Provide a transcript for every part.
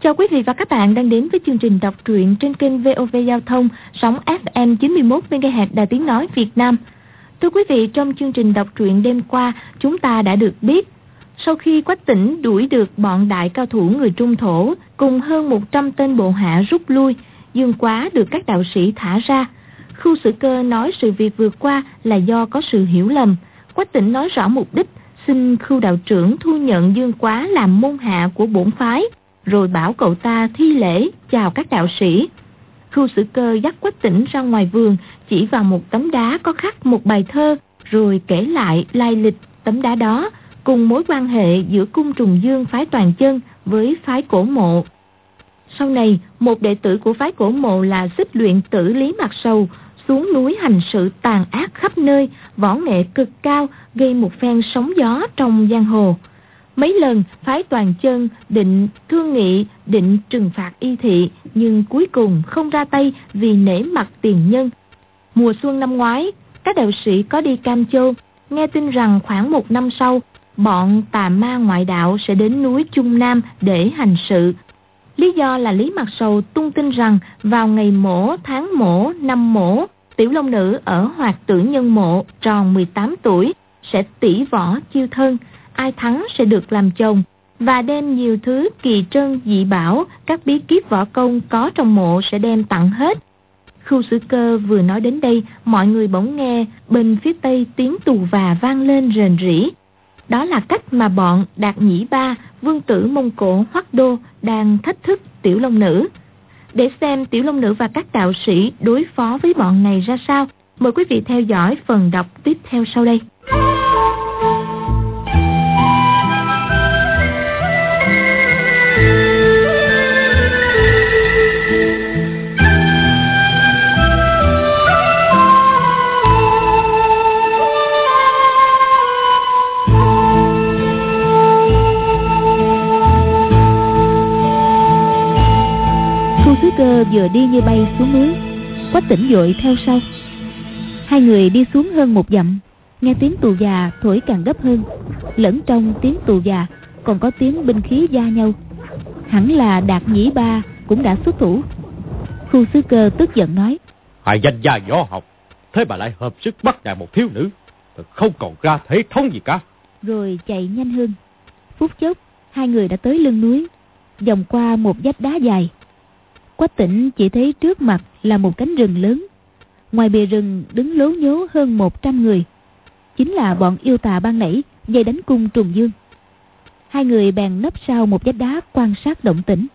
Chào quý vị và các bạn đang đến với chương trình đọc truyện trên kênh VOV Giao thông, sóng FM 91 MHz Đài Tiếng nói Việt Nam. Thưa quý vị, trong chương trình đọc truyện đêm qua, chúng ta đã được biết, sau khi Quách Tĩnh đuổi được bọn đại cao thủ người Trung Thổ cùng hơn 100 tên bộ hạ rút lui, Dương Quá được các đạo sĩ thả ra. Khưu Sử Cơ nói sự việc vừa qua là do có sự hiểu lầm. Quách Tĩnh nói rõ mục đích, xin Khưu đạo trưởng thu nhận Dương Quá làm môn hạ của bổn phái, rồi bảo cậu ta thi lễ chào các đạo sĩ. Khưu Sử Cơ dắt Quách Tĩnh ra ngoài vườn, chỉ vào một tấm đá có khắc một bài thơ, rồi kể lại lai lịch tấm đá đó cùng mối quan hệ giữa cung Trùng Dương phái Toàn Chân với phái Cổ Mộ. Sau này, một đệ tử của phái Cổ Mộ là Xích Luyện Tử Lý Mặc Sầu xuống núi hành sự tàn ác khắp nơi, võ nghệ cực cao, gây một phen sóng gió trong giang hồ. Mấy lần phái Toàn Chân định thương nghị, định trừng phạt Y Thị, nhưng cuối cùng không ra tay vì nể mặt tiền nhân. Mùa xuân năm ngoái, các đạo sĩ có đi Cam Châu, nghe tin rằng khoảng 1 năm sau, bọn tà ma ngoại đạo sẽ đến núi Trung Nam để hành sự. Lý do là Lý Mặc Sầu tung tin rằng vào ngày mổ, tháng mổ, năm mổ, Tiểu Long Nữ ở Hoạt Tử Nhân Mộ tròn 18 tuổi sẽ tỷ võ chiêu thân, ai thắng sẽ được làm chồng, và đem nhiều thứ kỳ trân dị bảo, các bí kíp võ công có trong mộ sẽ đem tặng hết. Khưu Sử Cơ vừa nói đến đây, mọi người bỗng nghe bên phía tây tiếng tù và vang lên rền rĩ. Đó là cách mà bọn Đạt Nhĩ Ba, vương tử Mông Cổ Hoắc Đô đang thách thức Tiểu Long Nữ. Để xem Tiểu Long Nữ và các đạo sĩ đối phó với bọn này ra sao, mời quý vị theo dõi phần đọc tiếp theo sau đây. Khưu Sử Cơ vừa đi như bay xuống núi, Quách Tĩnh vội theo sau. Hai người đi xuống hơn 1 dặm, nghe tiếng tù già thổi càng gấp hơn, lẫn trong tiếng tù già còn có tiếng binh khí va nhau. Hẳn là Đạt Nhĩ Ba cũng đã xuất thủ. Khưu Sử Cơ tức giận nói: Hai danh gia võ học, thế mà lại hợp sức bắt nạt một thiếu nữ, không còn ra thể thống gì cả. Rồi chạy nhanh hơn. Phút chốc, hai người đã tới lưng núi, vòng qua một vách đá dài. Quách Tĩnh chỉ thấy trước mặt là một cánh rừng lớn, ngoài bìa rừng đứng lố nhố hơn 100 người, chính là bọn yêu tà ban nãy dây đánh cung Trùng Dương. Hai người bèn nấp sau một vách đá quan sát động tĩnh.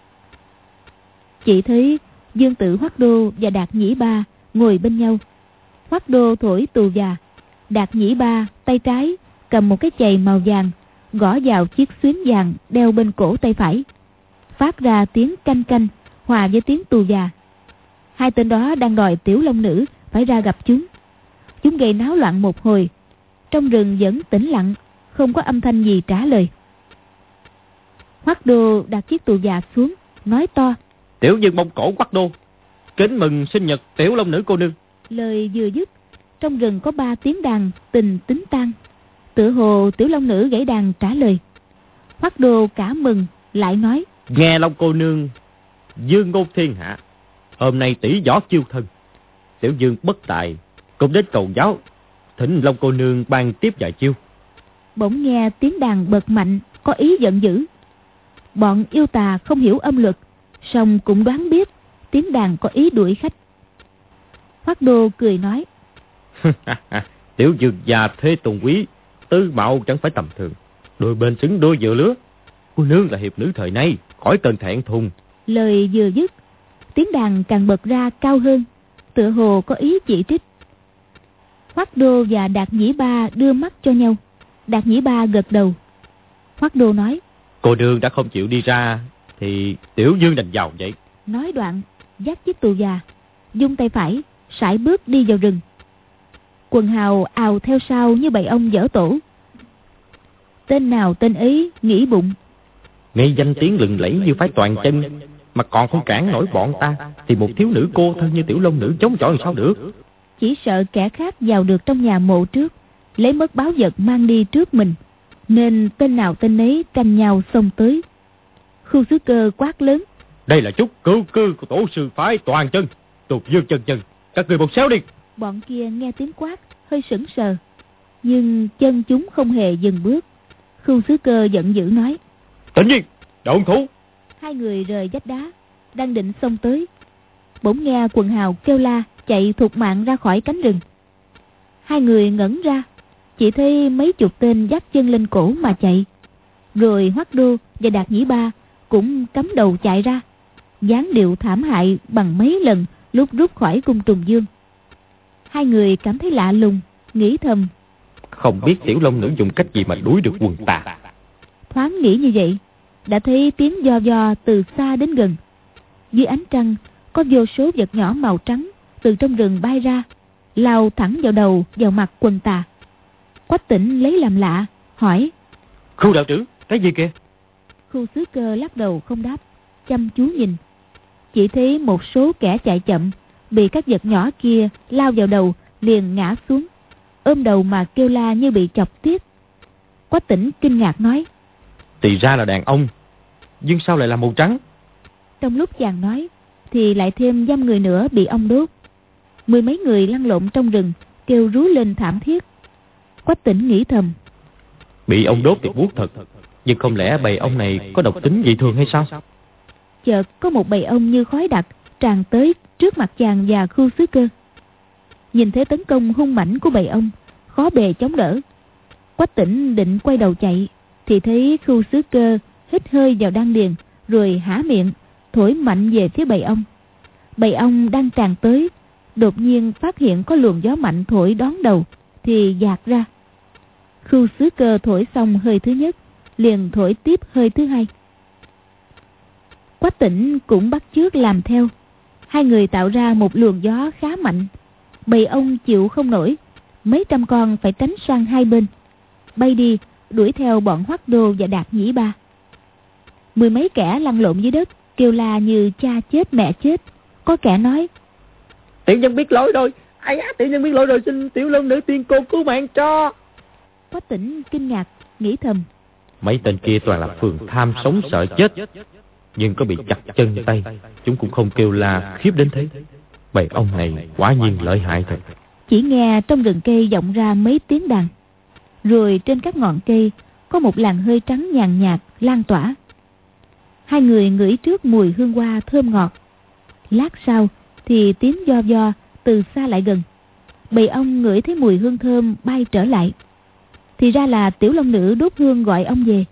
Chỉ thấy Dương Tử Hoắc Đô và Đạt Nhĩ Ba ngồi bên nhau. Hoắc Đô thổi tù già, Đạt Nhĩ Ba tay trái cầm một cái chày màu vàng, gõ vào chiếc xuyến vàng đeo bên cổ tay phải, phát ra tiếng canh canh hòa với tiếng tù già. Hai tên đó đang đòi Tiểu Long Nữ phải ra gặp chúng. Chúng gây náo loạn một hồi, trong rừng vẫn tĩnh lặng, không có âm thanh gì trả lời. Hoắc Đô đặt chiếc tù già xuống, nói to: Tiểu Dương Mông Cổ Hoắc Đô, kính mừng sinh nhật Tiểu Long Nữ cô nương. Lời vừa dứt, trong rừng có 3 tiếng đàn tình tính tang, tựa hồ Tiểu Long Nữ gãy đàn trả lời. Hoắc Đô cả mừng, lại nói: Nghe Long cô nương dương ngôn thiên hạ, hôm nay tỷ võ chiêu thân, Tiểu Dương bất tài cũng đến cầu giáo, thỉnh Long cô nương ban tiếp vài chiêu. Bỗng nghe tiếng đàn bật mạnh, có ý giận dữ. Bọn yêu tà không hiểu âm luật, song cũng đoán biết tiếng đàn có ý đuổi khách. Hoắc Đô cười nói: Tiểu Dương già thế tôn quý, tư mạo chẳng phải tầm thường, đôi bên xứng đôi giữa lứa. Cô nương là hiệp nữ thời nay, khỏi cần thẹn thùng. Lời vừa dứt, tiếng đàn càng bật ra cao hơn, tựa hồ có ý chỉ trích. Hoắc Đô và Đạt Nhĩ Ba đưa mắt cho nhau. Đạt Nhĩ Ba gật đầu. Hoắc Đô nói: Cô nương đã không chịu đi ra thì Tiểu Dương đành vào vậy. Nói đoạn dắt chiếc tù già, dung tay phải sải bước đi vào rừng. Quần hào ào theo sau như bầy ong dở tổ. Tên nào tên ấy nghĩ bụng: Nghe danh tiếng lừng lẫy như phái Toàn Chân mà còn không cản nổi bọn ta, thì một thiếu nữ cô thân như Tiểu Long Nữ chống chọi sao được. Chỉ sợ kẻ khác vào được trong nhà mộ trước, lấy mất báu vật mang đi trước mình, nên tên nào tên ấy tranh nhau xông tới. Khưu Xứ Cơ quát lớn: Đây là chút cửu cư của tổ sư phái Toàn Chân, Tục Dương chân chân, các người một xéo đi. Bọn kia nghe tiếng quát hơi sững sờ, nhưng chân chúng không hề dừng bước. Khưu Xứ Cơ giận dữ nói: Tự nhiên động thủ. Hai người rời vách đá, đang định xông tới, bỗng nghe quần hào kêu la chạy thục mạng ra khỏi cánh rừng. Hai người ngẩn ra, chỉ thấy mấy chục tên dắt chân lên cổ mà chạy. Rồi Hoắc Đô và Đạt Nhĩ Ba cũng cắm đầu chạy ra, dáng điệu thảm hại bằng mấy lần lúc rút khỏi cung Trùng Dương. Hai người cảm thấy lạ lùng, nghĩ thầm: Không biết Tiểu Long Nữ dùng cách gì mà đuổi được quần tà. Thoáng nghĩ như vậy, đã thấy tiếng do do từ xa đến gần. Dưới ánh trăng có vô số vật nhỏ màu trắng từ trong rừng bay ra, lao thẳng vào đầu vào mặt quần tà. Quách Tĩnh lấy làm lạ, hỏi: Khưu đạo trưởng, cái gì kìa? Khưu Xứ Cơ lắc đầu không đáp, chăm chú nhìn. Chỉ thấy một số kẻ chạy chậm bị các vật nhỏ kia lao vào đầu liền ngã xuống, ôm đầu mà kêu la như bị chọc tiết. Quách Tĩnh kinh ngạc nói: Thì ra là đàn ông, nhưng sao lại là màu trắng? Trong lúc chàng nói thì lại thêm dăm người nữa bị ong đốt. Mười mấy người lăn lộn trong rừng kêu rú lên thảm thiết. Quách Tĩnh nghĩ thầm: Bị ong đốt thì buốt thật, nhưng không lẽ bầy ong này có độc tính dị thường hay sao? Chợt có một bầy ong như khói đặc tràn tới trước mặt chàng và Khưu Xứ Cơ. Nhìn thấy tấn công hung mãnh của bầy ong, khó bề chống đỡ. Quách Tĩnh định quay đầu chạy thì thấy Khưu Xứ Cơ hít hơi vào đan điền, rồi há miệng thổi mạnh về phía bầy ong. Bầy ong đang tràn tới, đột nhiên phát hiện có luồng gió mạnh thổi đón đầu thì dạt ra. Khưu Xứ Cơ thổi xong hơi thứ nhất, liền thổi tiếp hơi thứ hai. Quách Tĩnh cũng bắt chước làm theo. Hai người tạo ra một luồng gió khá mạnh. Bầy ong chịu không nổi, mấy trăm con phải tránh sang hai bên, bay đi đuổi theo bọn Hoắc Đô và Đạt Nhĩ Ba. Mười mấy kẻ lăn lộn dưới đất kêu la như cha chết mẹ chết. Có kẻ nói: Tiểu nhân biết lỗi rồi, ai á, tiểu nhân biết lỗi rồi, xin Tiểu Long Nữ tiên cô cứu mạng cho. Quách Tĩnh kinh ngạc, nghĩ thầm: Mấy tên kia toàn là phường tham sống sợ chết, nhưng có bị chặt chân tay chúng cũng không kêu la khiếp đến thế. Bầy ong này quả nhiên lợi hại thật. Chỉ nghe trong rừng cây vọng ra mấy tiếng đàn, rồi trên các ngọn cây có một làn hơi trắng nhàn nhạt lan tỏa. Hai người ngửi trước mùi hương hoa thơm ngọt. Lát sau thì tiếng do do từ xa lại gần. Bầy ong ngửi thấy mùi hương thơm bay trở lại. Thì ra là Tiểu Long Nữ đốt hương gọi ong về.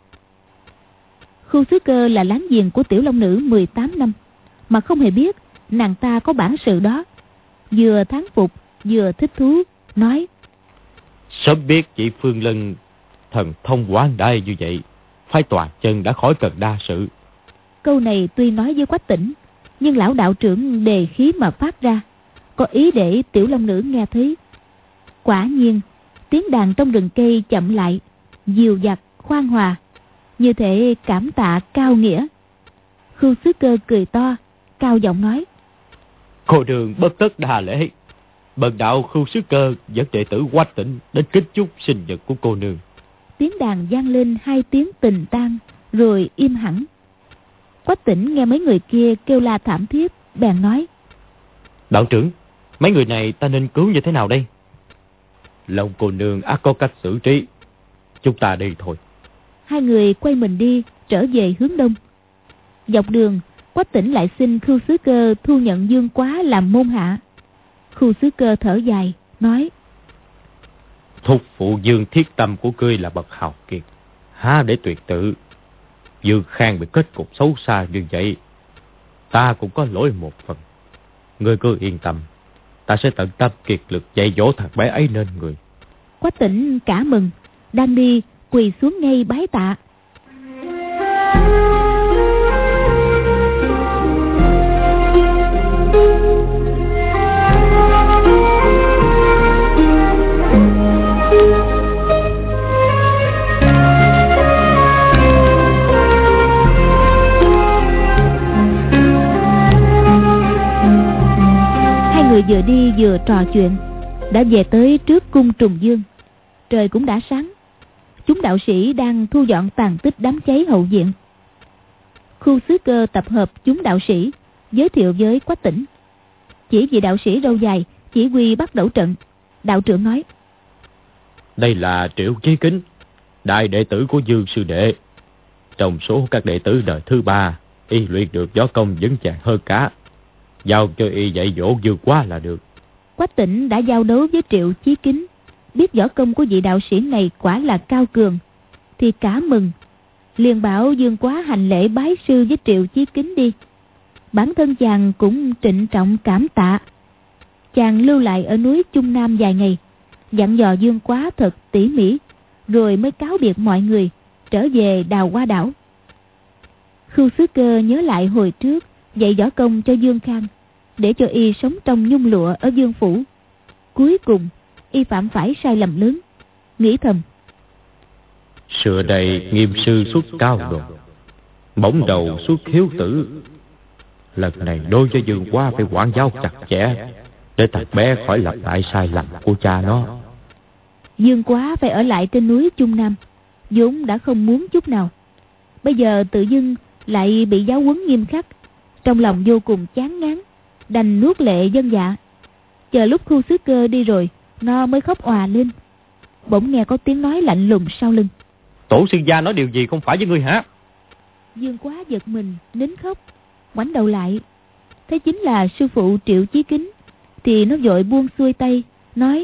Khưu Xứ Cơ là láng giềng của Tiểu Long Nữ 18 năm, mà không hề biết nàng ta có bản sự đó. Vừa thán phục vừa thích thú, nói: Sớm biết chị Phương Lân thần thông quảng đại như vậy, phái Toàn Chân đã khỏi cần đa sự. Câu này tuy nói với Quách Tĩnh, nhưng lão đạo trưởng đề khí mà phát ra, có ý để Tiểu Long Nữ nghe thấy. Quả nhiên tiếng đàn trong rừng cây chậm lại, dìu dặt khoan hòa, như thể cảm tạ cao nghĩa. Khưu Xứ Cơ cười to, cao giọng nói: Cô đường bất tất đà lễ, bần đạo Khưu Xứ Cơ dẫn đệ tử Quách Tĩnh đến kính chúc sinh nhật của cô nương. Tiếng đàn vang lên hai tiếng tình tang, rồi im hẳn. Quách Tĩnh nghe mấy người kia kêu la thảm thiết, bèn nói: Đạo trưởng, mấy người này ta nên cứu như thế nào đây? Lòng cô nương ắt có cách xử trí, chúng ta đi thôi. Hai người quay mình đi, trở về hướng đông. Dọc đường, Quách Tĩnh lại xin Khưu Xứ Cơ thu nhận Dương Quá làm môn hạ. Khưu Xứ Cơ thở dài, nói: Thúc phụ Dương Thiết Tâm của ngươi là bậc hào kiệt, há để tuyệt tự. Dương Khang bị kết cục xấu xa như vậy, ta cũng có lỗi một phần. Ngươi cứ yên tâm, ta sẽ tận tâm kiệt lực dạy dỗ thằng bé ấy nên người. Quách Tĩnh cả mừng, đang đi quỳ xuống ngay bái tạ. Hai người vừa đi vừa trò chuyện, đã về tới trước cung Trùng Dương. Trời cũng đã sáng. Chúng đạo sĩ đang thu dọn tàn tích đám cháy hậu viện. Khu Xứ Cơ tập hợp chúng đạo sĩ, giới thiệu với Quách Tĩnh. Chỉ vị đạo sĩ râu dài chỉ huy bắt đầu trận. Đạo trưởng nói: Đây là Triệu Chí Kính, đại đệ tử của Dương sư đệ. Trong số các đệ tử đời thứ 3, y luyện được võ công vững vàng hơn cả. Giao cho y dạy dỗ Dương Quá là được. Quách Tĩnh đã giao đấu với Triệu Chí Kính, biết võ công của vị đạo sĩ này quả là cao cường, thì cả mừng, liền bảo Dương Quá hành lễ bái sư với Triệu Chí Kính đi. Bản thân chàng cũng trịnh trọng cảm tạ. Chàng lưu lại ở núi Trung Nam vài ngày, dặn dò Dương Quá thật tỉ mỉ, rồi mới cáo biệt mọi người, trở về Đào Hoa đảo. Khưu Xứ Cơ nhớ lại hồi trước dạy võ công cho Dương Khang, để cho y sống trong nhung lụa ở Dương phủ. Cuối cùng y phạm phải sai lầm lớn, nghĩ thầm: Xưa đây Nghiêm sư xuất cao đồ, bỗng đầu xuất hiếu tử. Lần này đối với Dương Quá phải quản giáo chặt chẽ, để thằng bé khỏi lặp lại sai lầm của cha nó. Dương Quá phải ở lại trên núi Trung Nam, vốn đã không muốn chút nào. Bây giờ tự dưng lại bị giáo huấn nghiêm khắc, trong lòng vô cùng chán ngán, đành nuốt lệ dân dạ. Chờ lúc Khu Xứ Cơ đi rồi, nó mới khóc òa lên. Bỗng nghe có tiếng nói lạnh lùng sau lưng: Tổ sư gia nói điều gì không phải với ngươi hả? Dương Quá giật mình nín khóc, ngoảnh đầu lại thấy chính là sư phụ Triệu Chí Kính, thì nó vội buông xuôi tay nói: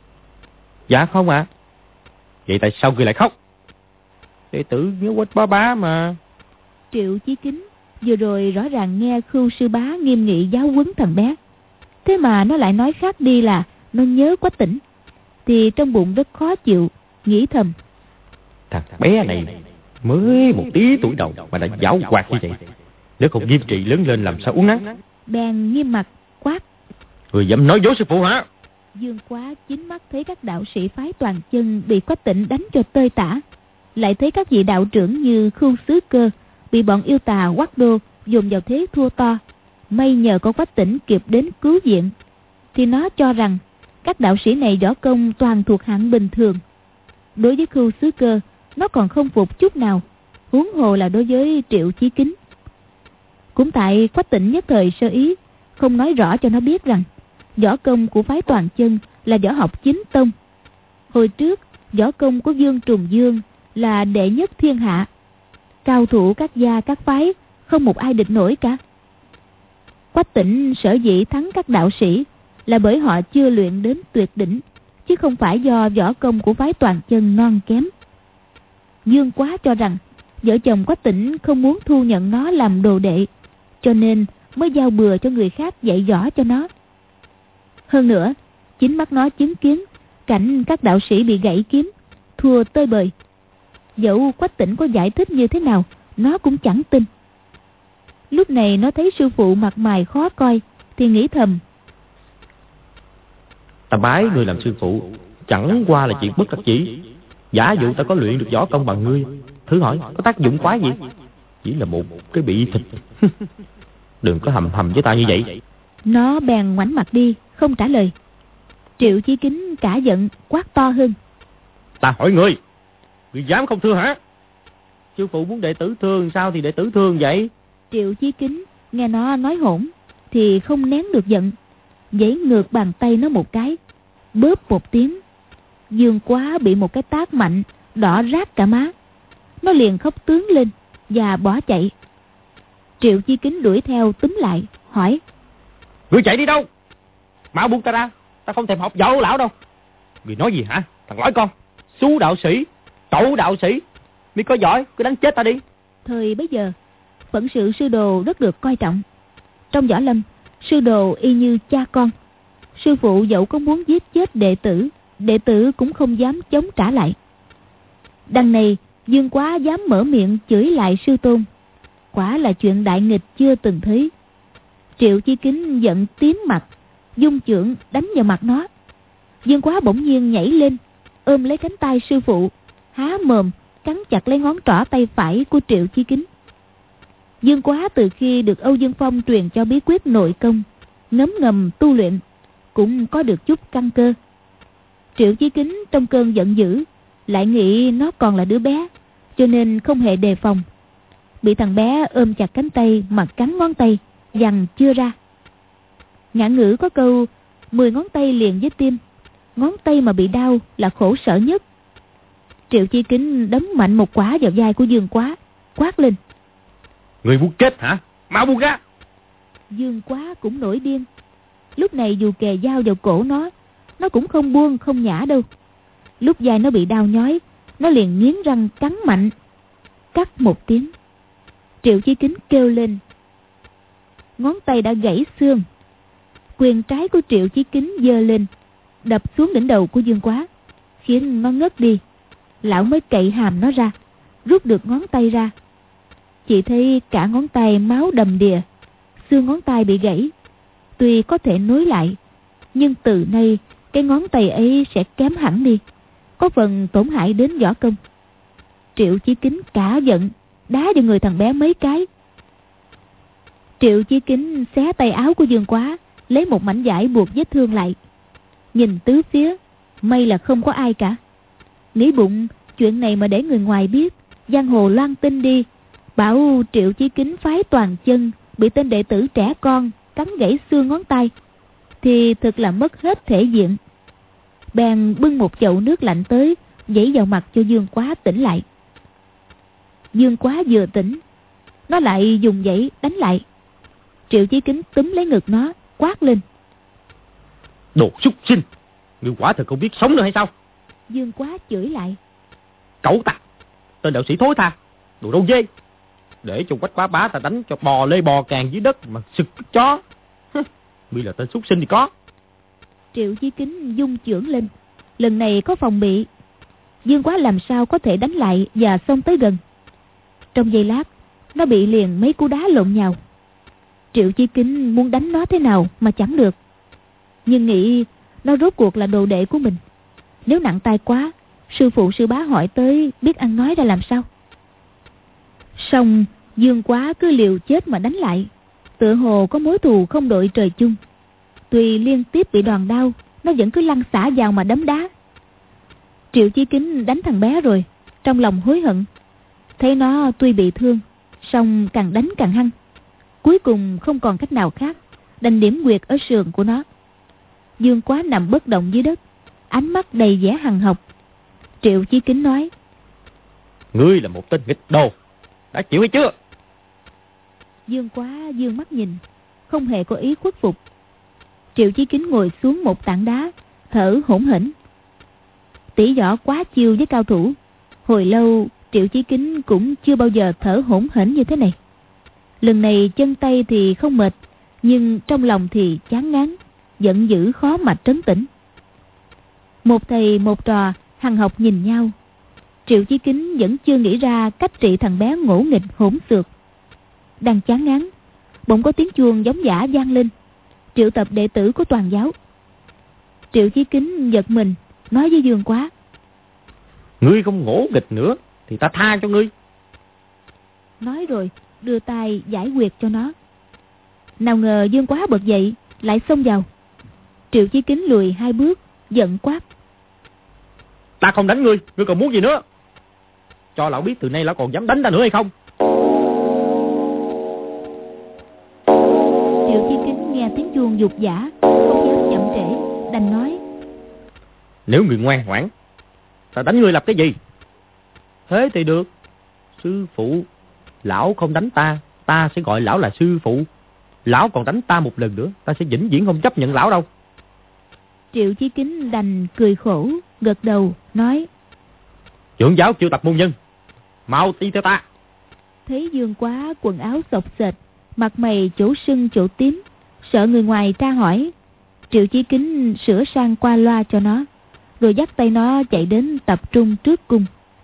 Dạ không ạ. Vậy tại sao ngươi lại khóc? Đệ tử nhớ Quách bá bá mà. Triệu Chí Kính vừa rồi rõ ràng nghe Khưu sư bá nghiêm nghị giáo huấn thằng bé, thế mà nó lại nói khác đi là nó nhớ Quách Tĩnh, thì trong bụng rất khó chịu, nghĩ thầm: Thằng bé này mới một tí tuổi đầu mà đã giảo hoạt như vậy, nếu không nghiêm trị lớn lên làm sao uống nắng. Bèn nghiêm mặt quát: Người dám nói dối sư phụ hả? Dương Quá chính mắt thấy các đạo sĩ phái Toàn Chân bị Quách Tĩnh đánh cho tơi tả, lại thấy các vị đạo trưởng như Khưu Xứ Cơ bị bọn yêu tà Quách Đô dùng vào thế thua to. May nhờ có Quách Tĩnh kịp đến cứu viện, thì nó cho rằng các đạo sĩ này võ công toàn thuộc hạng bình thường. Đối với Khưu Xứ Cơ, nó còn không phục chút nào, huống hồ là đối với Triệu Chí Kính. Cũng tại Quách Tĩnh nhất thời sơ ý, không nói rõ cho nó biết rằng võ công của phái Toàn Chân là võ học chính tông. Hồi trước võ công của Dương Trùng Dương là đệ nhất thiên hạ, cao thủ các gia các phái không một ai địch nổi cả. Quách Tĩnh sở dĩ thắng các đạo sĩ là bởi họ chưa luyện đến tuyệt đỉnh, chứ không phải do võ công của phái Toàn Chân non kém. Dương Quá cho rằng vợ chồng Quách Tĩnh không muốn thu nhận nó làm đồ đệ, cho nên mới giao bừa cho người khác dạy võ cho nó. Hơn nữa, chính mắt nó chứng kiến cảnh các đạo sĩ bị gãy kiếm, thua tơi bời. Dẫu Quách Tĩnh có giải thích như thế nào, nó cũng chẳng tin. Lúc này nó thấy sư phụ mặt mày khó coi, thì nghĩ thầm: Ta bái ngươi làm sư phụ chẳng qua là chuyện bất đắc dĩ. Giả dụ ta có luyện được võ công bằng ngươi, thử hỏi có tác dụng quá gì? Chỉ là một cái bị thịt. Đừng có hầm hầm với ta như vậy. Nó bèn ngoảnh mặt đi, không trả lời. Triệu Chí Kính cả giận quát to hơn: Ta hỏi ngươi dám không thưa hả? Sư phụ muốn đệ tử thương sao thì đệ tử thương vậy? Triệu Chí Kính nghe nó nói hỗn thì không nén được giận, giãy ngược bàn tay nó một cái, bóp một tiếng. Dương Quá bị một cái tát mạnh đỏ rát cả má, nó liền khóc tướng lên và bỏ chạy. Triệu Chí Kính đuổi theo túm lại hỏi: Ngươi chạy đi đâu? Mau buông ta ra, ta không thèm học võ của lão đâu. Ngươi nói gì hả? Thằng lõi con, xú đạo sĩ, cẩu đạo sĩ, mi có giỏi cứ đánh chết ta đi. Thời bấy giờ phận sự sư đồ rất được coi trọng. Trong võ lâm, sư đồ y như cha con. Sư phụ dẫu có muốn giết chết đệ tử cũng không dám chống trả lại. Đằng này Dương Quá dám mở miệng chửi lại sư tôn, quả là chuyện đại nghịch chưa từng thấy. Triệu Chí Kính giận tím mặt, dung chưởng đánh vào mặt nó. Dương Quá bỗng nhiên nhảy lên, ôm lấy cánh tay sư phụ, há mồm cắn chặt lấy ngón trỏ tay phải của Triệu Chí Kính. Dương Quá từ khi được Âu Dương Phong truyền cho bí quyết nội công, ngấm ngầm tu luyện, cũng có được chút căn cơ. Triệu Chí Kính trong cơn giận dữ lại nghĩ nó còn là đứa bé, cho nên không hề đề phòng. bị thằng bé ôm chặt cánh tay mà cắn ngón tay, dằn chưa ra. Ngạn ngữ có câu 10 ngón tay liền với tim, ngón tay mà bị đau là khổ sở nhất. Triệu Chí Kính đấm mạnh một quả vào vai của Dương Quá, quát lên: Người muốn chết hả? Mau buông ra! Dương Quá cũng nổi điên. Lúc này dù kề dao vào cổ nó cũng không buông không nhả đâu. Lúc vai nó bị đau nhói, nó liền nghiến răng cắn mạnh. Cắt một tiếng, Triệu Chí Kính kêu lên. Ngón tay đã gãy xương. Quyền trái của Triệu Chí Kính giơ lên, đập xuống đỉnh đầu của Dương Quá, khiến nó ngất đi. Lão mới cậy hàm nó ra, rút được ngón tay ra. Chỉ thấy cả ngón tay máu đầm đìa, xương ngón tay bị gãy. Tuy có thể nối lại, nhưng từ nay cái ngón tay ấy sẽ kém hẳn đi, có phần tổn hại đến võ công. Triệu Chí Kính cả giận, đá vào người thằng bé mấy cái. Triệu Chí Kính xé tay áo của Dương Quá, lấy một mảnh vải buộc vết thương lại. Nhìn tứ phía, may là không có ai cả. Nghĩ bụng, chuyện này mà để người ngoài biết, giang hồ loan tin đi, bảo Triệu Chí Kính phái toàn chân bị tên đệ tử trẻ con cắn gãy xương ngón tay, thì thực là mất hết thể diện. Bèn bưng một chậu nước lạnh tới, vẩy vào mặt cho Dương Quá tỉnh lại. Dương Quá vừa tỉnh, nó lại dùng vẩy đánh lại. Triệu Chí Kính túm lấy ngực nó, quát lên: Đồ súc sinh! Ngươi quả thật không biết sống nữa hay sao? Dương Quá chửi lại: Cẩu tặc! Tên đạo sĩ thối tha! Đồ râu dê! Để cho Quách Bá Bá ta đánh cho bò lê bò càng dưới đất mà sực chó! Ngươi là tên súc sinh thì có. Triệu Chí Kính dung chưởng lên, lần này có phòng bị. Dương Quá làm sao có thể đánh lại và xông tới gần. Trong giây lát, nó bị liền mấy cú đá lộn nhào. Triệu Chí Kính muốn đánh nó thế nào mà chẳng được, nhưng nghĩ nó rốt cuộc là đồ đệ của mình, nếu nặng tay quá, sư phụ sư bá hỏi tới biết ăn nói ra làm sao. Song Dương Quá cứ liều chết mà đánh lại, tựa hồ có mối thù không đội trời chung. Tuy liên tiếp bị đòn đau, nó vẫn cứ lăn xả vào mà đấm đá. Triệu Chí Kính đánh thằng bé rồi, trong lòng hối hận. Thấy nó tuy bị thương, song càng đánh càng hăng. Cuối cùng không còn cách nào khác, đành điểm quyệt ở sườn của nó. Dương Quá nằm bất động dưới đất, ánh mắt đầy vẻ hằn học. Triệu Chí Kính nói: Ngươi là một tên nghịch đồ, đã chịu hay chưa? Dương Quá dương mắt nhìn, không hề có ý khuất phục. Triệu Chí Kính ngồi xuống một tảng đá, thở hổn hển. Tỷ võ quá chiêu với cao thủ, hồi lâu Triệu Chí Kính cũng chưa bao giờ thở hổn hển như thế này. Lần này chân tay thì không mệt, nhưng trong lòng thì chán ngán, giận dữ khó mà trấn tĩnh. Một thầy một trò hằng học nhìn nhau. Triệu Chí Kính vẫn chưa nghĩ ra cách trị thằng bé ngỗ nghịch hỗn xược. Đang chán ngán, bỗng có tiếng chuông giống dã vang lên, triệu tập đệ tử của toàn giáo. Triệu Chí Kính giật mình, nói với Dương Quá: Ngươi không ngỗ nghịch nữa thì ta tha cho ngươi. Nói rồi đưa tay giải quyệt cho nó. Nào ngờ Dương Quá bật dậy lại xông vào. Triệu Chí Kính lùi 2 bước, giận quát: Ta không đánh ngươi, ngươi còn muốn gì nữa? Cho lão biết từ nay lão còn dám đánh ta nữa hay không? Triệu Chí Kính nghe tiếng chuông dục dã, không dám chậm trễ, đành nói: Nếu ngươi ngoan ngoãn, ta đánh ngươi làm cái gì? Thế thì được. Sư phụ, lão không đánh ta, ta sẽ gọi lão là sư phụ. Lão còn đánh ta một lần nữa, ta sẽ vĩnh viễn không chấp nhận lão đâu. Triệu Chí Kính đành cười khổ, gật đầu, nói: Trưởng giáo triệu tập môn nhân, mau đi theo ta. Thấy Dương Quá quần áo xộc xệch, mặt mày chỗ sưng chỗ tím, sợ người ngoài tra hỏi, Triệu Chí Kính sửa sang qua loa cho nó, rồi dắt tay nó chạy đến tập trung trước cung.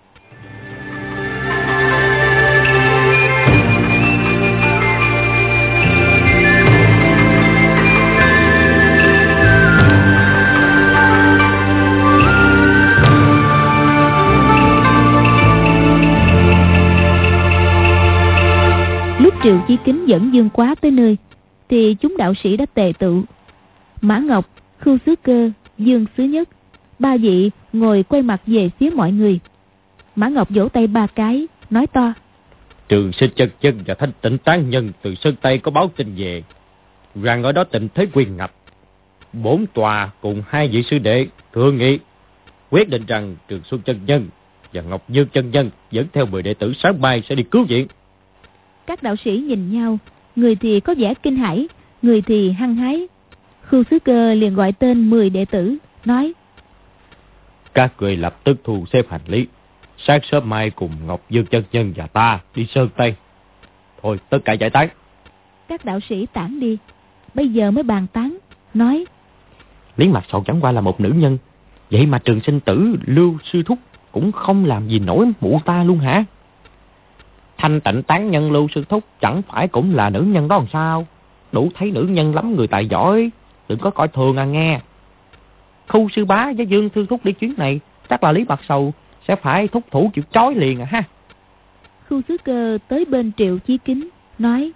Lúc Triệu Chí Kính dẫn Dương Quá tới nơi, thì chúng đạo sĩ đã tề tựu. Mã Ngọc, Khưu Xứ Cơ, Dương Xứ Nhất, 3 vị ngồi quay mặt về phía mọi người. Mã Ngọc vỗ tay 3 cái, nói to: Trường Sinh chân nhân và Thanh Tịnh tán nhân từ Sơn Tây có báo tin về rằng ở đó tình thế quyền ngập. Bổn tòa cùng hai vị sư đệ thương nghị quyết định rằng Trường Xuân chân nhân và Ngọc Dương chân nhân dẫn theo 10 đệ tử sáng mai sẽ đi cứu viện. Các đạo sĩ nhìn nhau, người thì có vẻ kinh hãi, người thì hăng hái. Khưu Xứ Cơ liền gọi tên 10 đệ tử, nói: Các người lập tức thu xếp hành lý, sáng sớm mai cùng Ngọc Dương chân nhân và ta đi Sơn Tây. Thôi tất cả giải tán. Các đạo sĩ tản đi, bây giờ mới bàn tán, nói: Lý Mạc Sầu chẳng qua là một nữ nhân, vậy mà Trường Sinh tử Lưu sư thúc cũng không làm gì nổi mụ ta luôn hả? Thanh Tịnh tán nhân Lưu sư thúc chẳng phải cũng là nữ nhân đó làm sao? Đủ thấy nữ nhân lắm người tài giỏi, đừng có coi thường à nghe. Khu sư bá với Dương sư thúc đi chuyến này, chắc là Lý Mạc Sầu sẽ phải thúc thủ chịu trói liền à ha. Khưu Xứ Cơ tới bên Triệu Chí Kính, nói: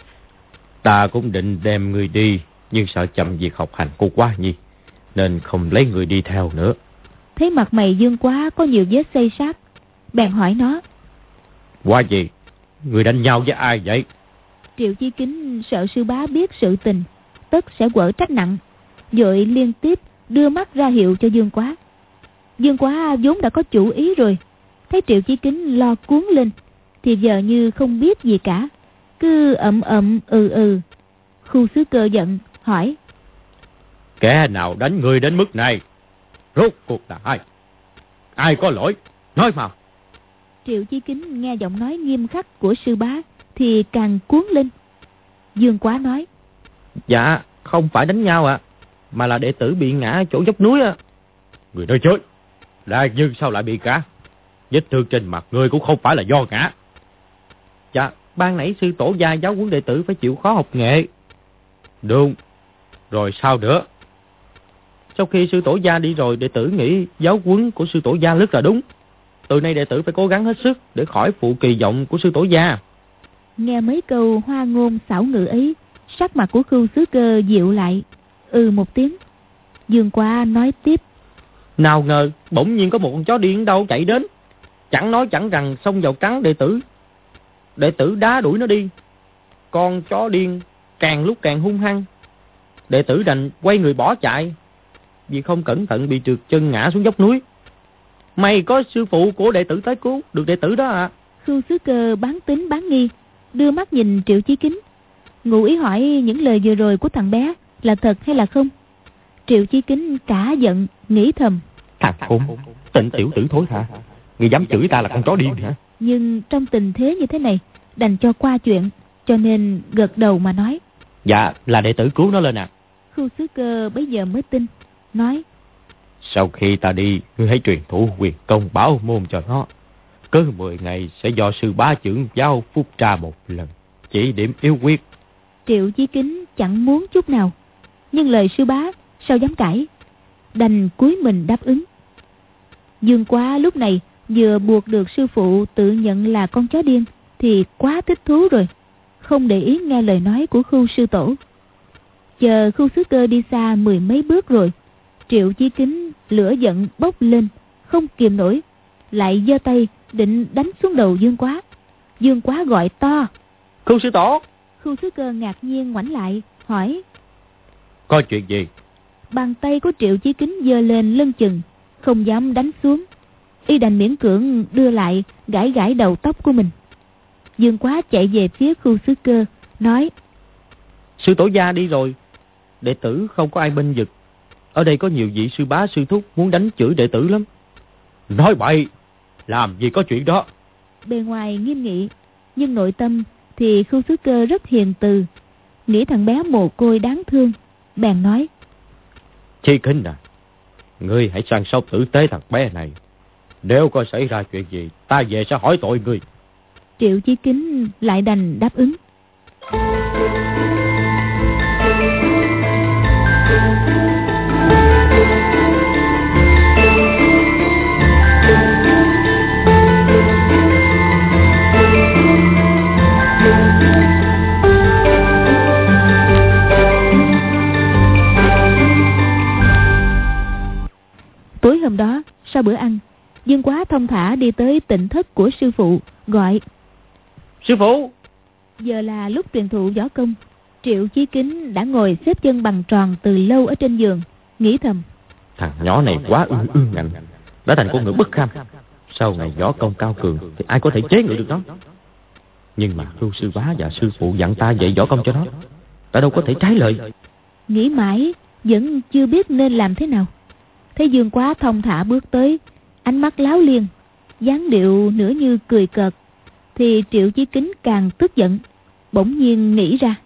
Ta cũng định đem người đi, nhưng sợ chậm việc học hành của Quá Nhi, nên không lấy người đi theo nữa. Thấy mặt mày Dương Quá có nhiều vết xây sát, bèn hỏi nó: Quá Nhi, người đánh nhau với ai vậy? Triệu Chí Kính sợ sư bá biết sự tình, tất sẽ quở trách nặng, vội liên tiếp đưa mắt ra hiệu cho Dương Quá. Dương Quá vốn đã có chủ ý rồi, thấy Triệu Chí Kính lo cuốn lên thì giờ như không biết gì cả, cứ ậm Khưu Xứ Cơ giận hỏi: Kẻ nào đánh người đến mức này? Rốt cuộc là ai? Ai có lỗi? Nói mà. Triệu Chí Kính nghe giọng nói nghiêm khắc của sư bá thì càng cuốn lên. Dương Quá nói: Dạ không phải đánh nhau ạ, mà là đệ tử bị ngã chỗ dốc núi ạ. Người nói chơi, là nhưng sao lại bị cả? Vết thương trên mặt người cũng không phải là do ngã. Dạ, ban nãy sư tổ gia giáo huấn đệ tử phải chịu khó học nghệ. Đúng, rồi sao nữa? Sau khi sư tổ gia đi rồi, đệ tử nghĩ giáo huấn của sư tổ gia rất là đúng. Từ nay đệ tử phải cố gắng hết sức để khỏi phụ kỳ vọng của sư tổ gia. Nghe mấy câu hoa ngôn xảo ngữ ấy, sắc mặt của Khưu Xứ Cơ dịu lại, một tiếng. Dương Quá nói tiếp: Nào ngờ bỗng nhiên có một con chó điên đâu chạy đến, chẳng nói chẳng rằng xông vào cắn đệ tử. Đệ tử đá đuổi nó đi. Con chó điên càng lúc càng hung hăng. Đệ tử đành quay người bỏ chạy, vì không cẩn thận bị trượt chân ngã xuống dốc núi. May có sư phụ của đệ tử tới cứu được đệ tử đó ạ. Khưu Xứ Cơ bán tín bán nghi, đưa mắt nhìn Triệu Chí Kính, ngụ ý hỏi những lời vừa rồi của thằng bé là thật hay là không. Triệu Chí Kính cả giận, nghĩ thầm: Thằng khốn, tên tiểu tử thối tha, ngươi dám chửi ta là con chó điên hả? Nhưng trong tình thế như thế này, đành cho qua chuyện, cho nên gật đầu mà nói: Dạ, là đệ tử cứu nó lên ạ. Khưu Xứ Cơ bấy giờ mới tin, nói: Sau khi ta đi, ngươi hãy truyền thủ quyền công bảo môn cho nó. Cứ 10 ngày sẽ do sư bá trưởng giáo phúc tra một lần, chỉ điểm yếu quyết. Triệu Chí Kính chẳng muốn chút nào, nhưng lời sư bá sao dám cãi, đành cúi mình đáp ứng. Dương Quá lúc này vừa buộc được sư phụ tự nhận là con chó điên thì quá thích thú rồi, không để ý nghe lời nói của Khưu sư tổ. Chờ Khưu Xứ Cơ đi xa 10 mấy bước rồi, Triệu Chí Kính lửa giận bốc lên, không kìm nổi, lại giơ tay định đánh xuống đầu Dương Quá. Dương Quá gọi to: Khưu sư tổ! Khưu Xứ Cơ ngạc nhiên ngoảnh lại hỏi: Có chuyện gì? Bàn tay của Triệu Chí Kính giơ lên lưng chừng, không dám đánh xuống, y đành miễn cưỡng đưa lại gãi gãi đầu tóc của mình. Dương Quá chạy về phía Khưu Xứ Cơ, nói: Sư tổ gia đi rồi, đệ tử không có ai bênh vực. Ở đây có nhiều vị sư bá sư thúc muốn đánh chửi đệ tử lắm. Nói bậy, làm gì có chuyện đó. Bề ngoài nghiêm nghị, nhưng nội tâm thì Khưu Xứ Cơ rất hiền từ, nghĩ thằng bé mồ côi đáng thương, bèn nói: Chí Kính à, ngươi hãy săn sóc tử tế thằng bé này. Nếu có xảy ra chuyện gì, ta về sẽ hỏi tội ngươi. Triệu Chí Kính lại đành đáp ứng. Tối hôm đó, sau bữa ăn, Dương Quá thông thả đi tới tịnh thất của sư phụ, gọi: Sư phụ! Giờ là lúc truyền thụ võ công. Triệu Chí Kính đã ngồi xếp chân bằng tròn từ lâu ở trên giường, nghĩ thầm: Thằng nhỏ này quá ương ngạnh, đã thành con ngựa bất kham. Sau này võ công cao cường thì ai có thể chế ngự được nó. Nhưng mà Lưu sư bá và sư phụ dặn ta dạy võ công cho nó, ta đâu có thể trái lời. Nghĩ mãi vẫn chưa biết nên làm thế nào. Thấy Dương Quá thong thả bước tới, ánh mắt láo liên, dáng điệu nửa như cười cợt, thì Triệu Chí Kính càng tức giận. Bỗng nhiên nghĩ ra,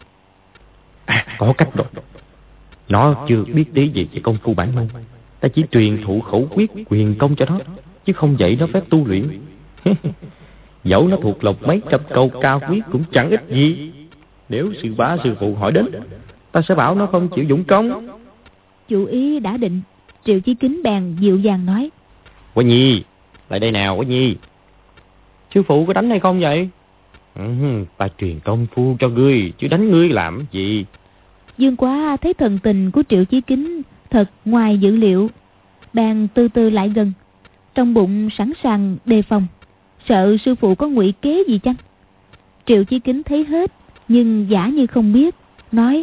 có cách rồi. Nó chưa biết tí gì về công phu bản môn, ta chỉ truyền thụ khẩu quyết quyền công cho nó, chứ không dạy nó phép tu luyện. Dẫu nó thuộc lòng mấy trăm câu cao quyết cũng chẳng ích gì. Nếu sư bá sư phụ hỏi đến, ta sẽ bảo nó không chịu dụng công. Chủ ý đã định, Triệu Chí Kính bèn dịu dàng nói: Quả Nhi, lại đây nào Quả Nhi. Sư phụ có đánh hay không vậy? Ta truyền công phu cho ngươi, chứ đánh ngươi làm gì? Dương Quá thấy thần tình của Triệu Chí Kính thật ngoài dữ liệu, bèn từ từ lại gần, trong bụng sẵn sàng đề phòng, sợ sư phụ có ngụy kế gì chăng. Triệu Chí Kính thấy hết, nhưng giả như không biết, nói: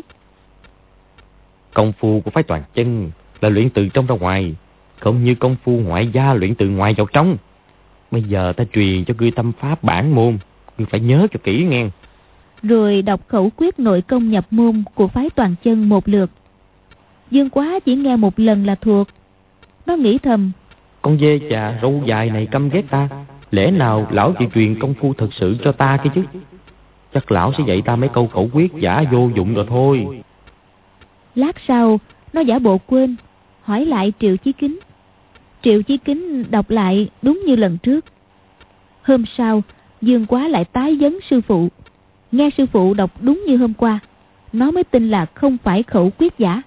Công phu của phái Toàn Chân là luyện từ trong ra ngoài, không như công phu ngoại gia luyện từ ngoài vào trong. Bây giờ ta truyền cho ngươi tâm pháp bản môn, ngươi phải nhớ cho kỹ nghe. Rồi đọc khẩu quyết nội công nhập môn của phái Toàn Chân một lượt. Dương Quá chỉ nghe một lần là thuộc. Nó nghĩ thầm: Con dê chà râu dài này căm ghét ta, lẽ nào lão chỉ truyền công phu thật sự cho ta cái chứ? Chắc lão sẽ dạy ta mấy câu khẩu quyết giả vô dụng rồi thôi. Lát sau nó giả bộ quên, hỏi lại Triệu Chí Kính. Triệu Chí Kính đọc lại đúng như lần trước. Hôm sau Dương Quá lại tái vấn sư phụ. Nghe sư phụ đọc đúng như hôm qua, nó mới tin là không phải khẩu quyết giả.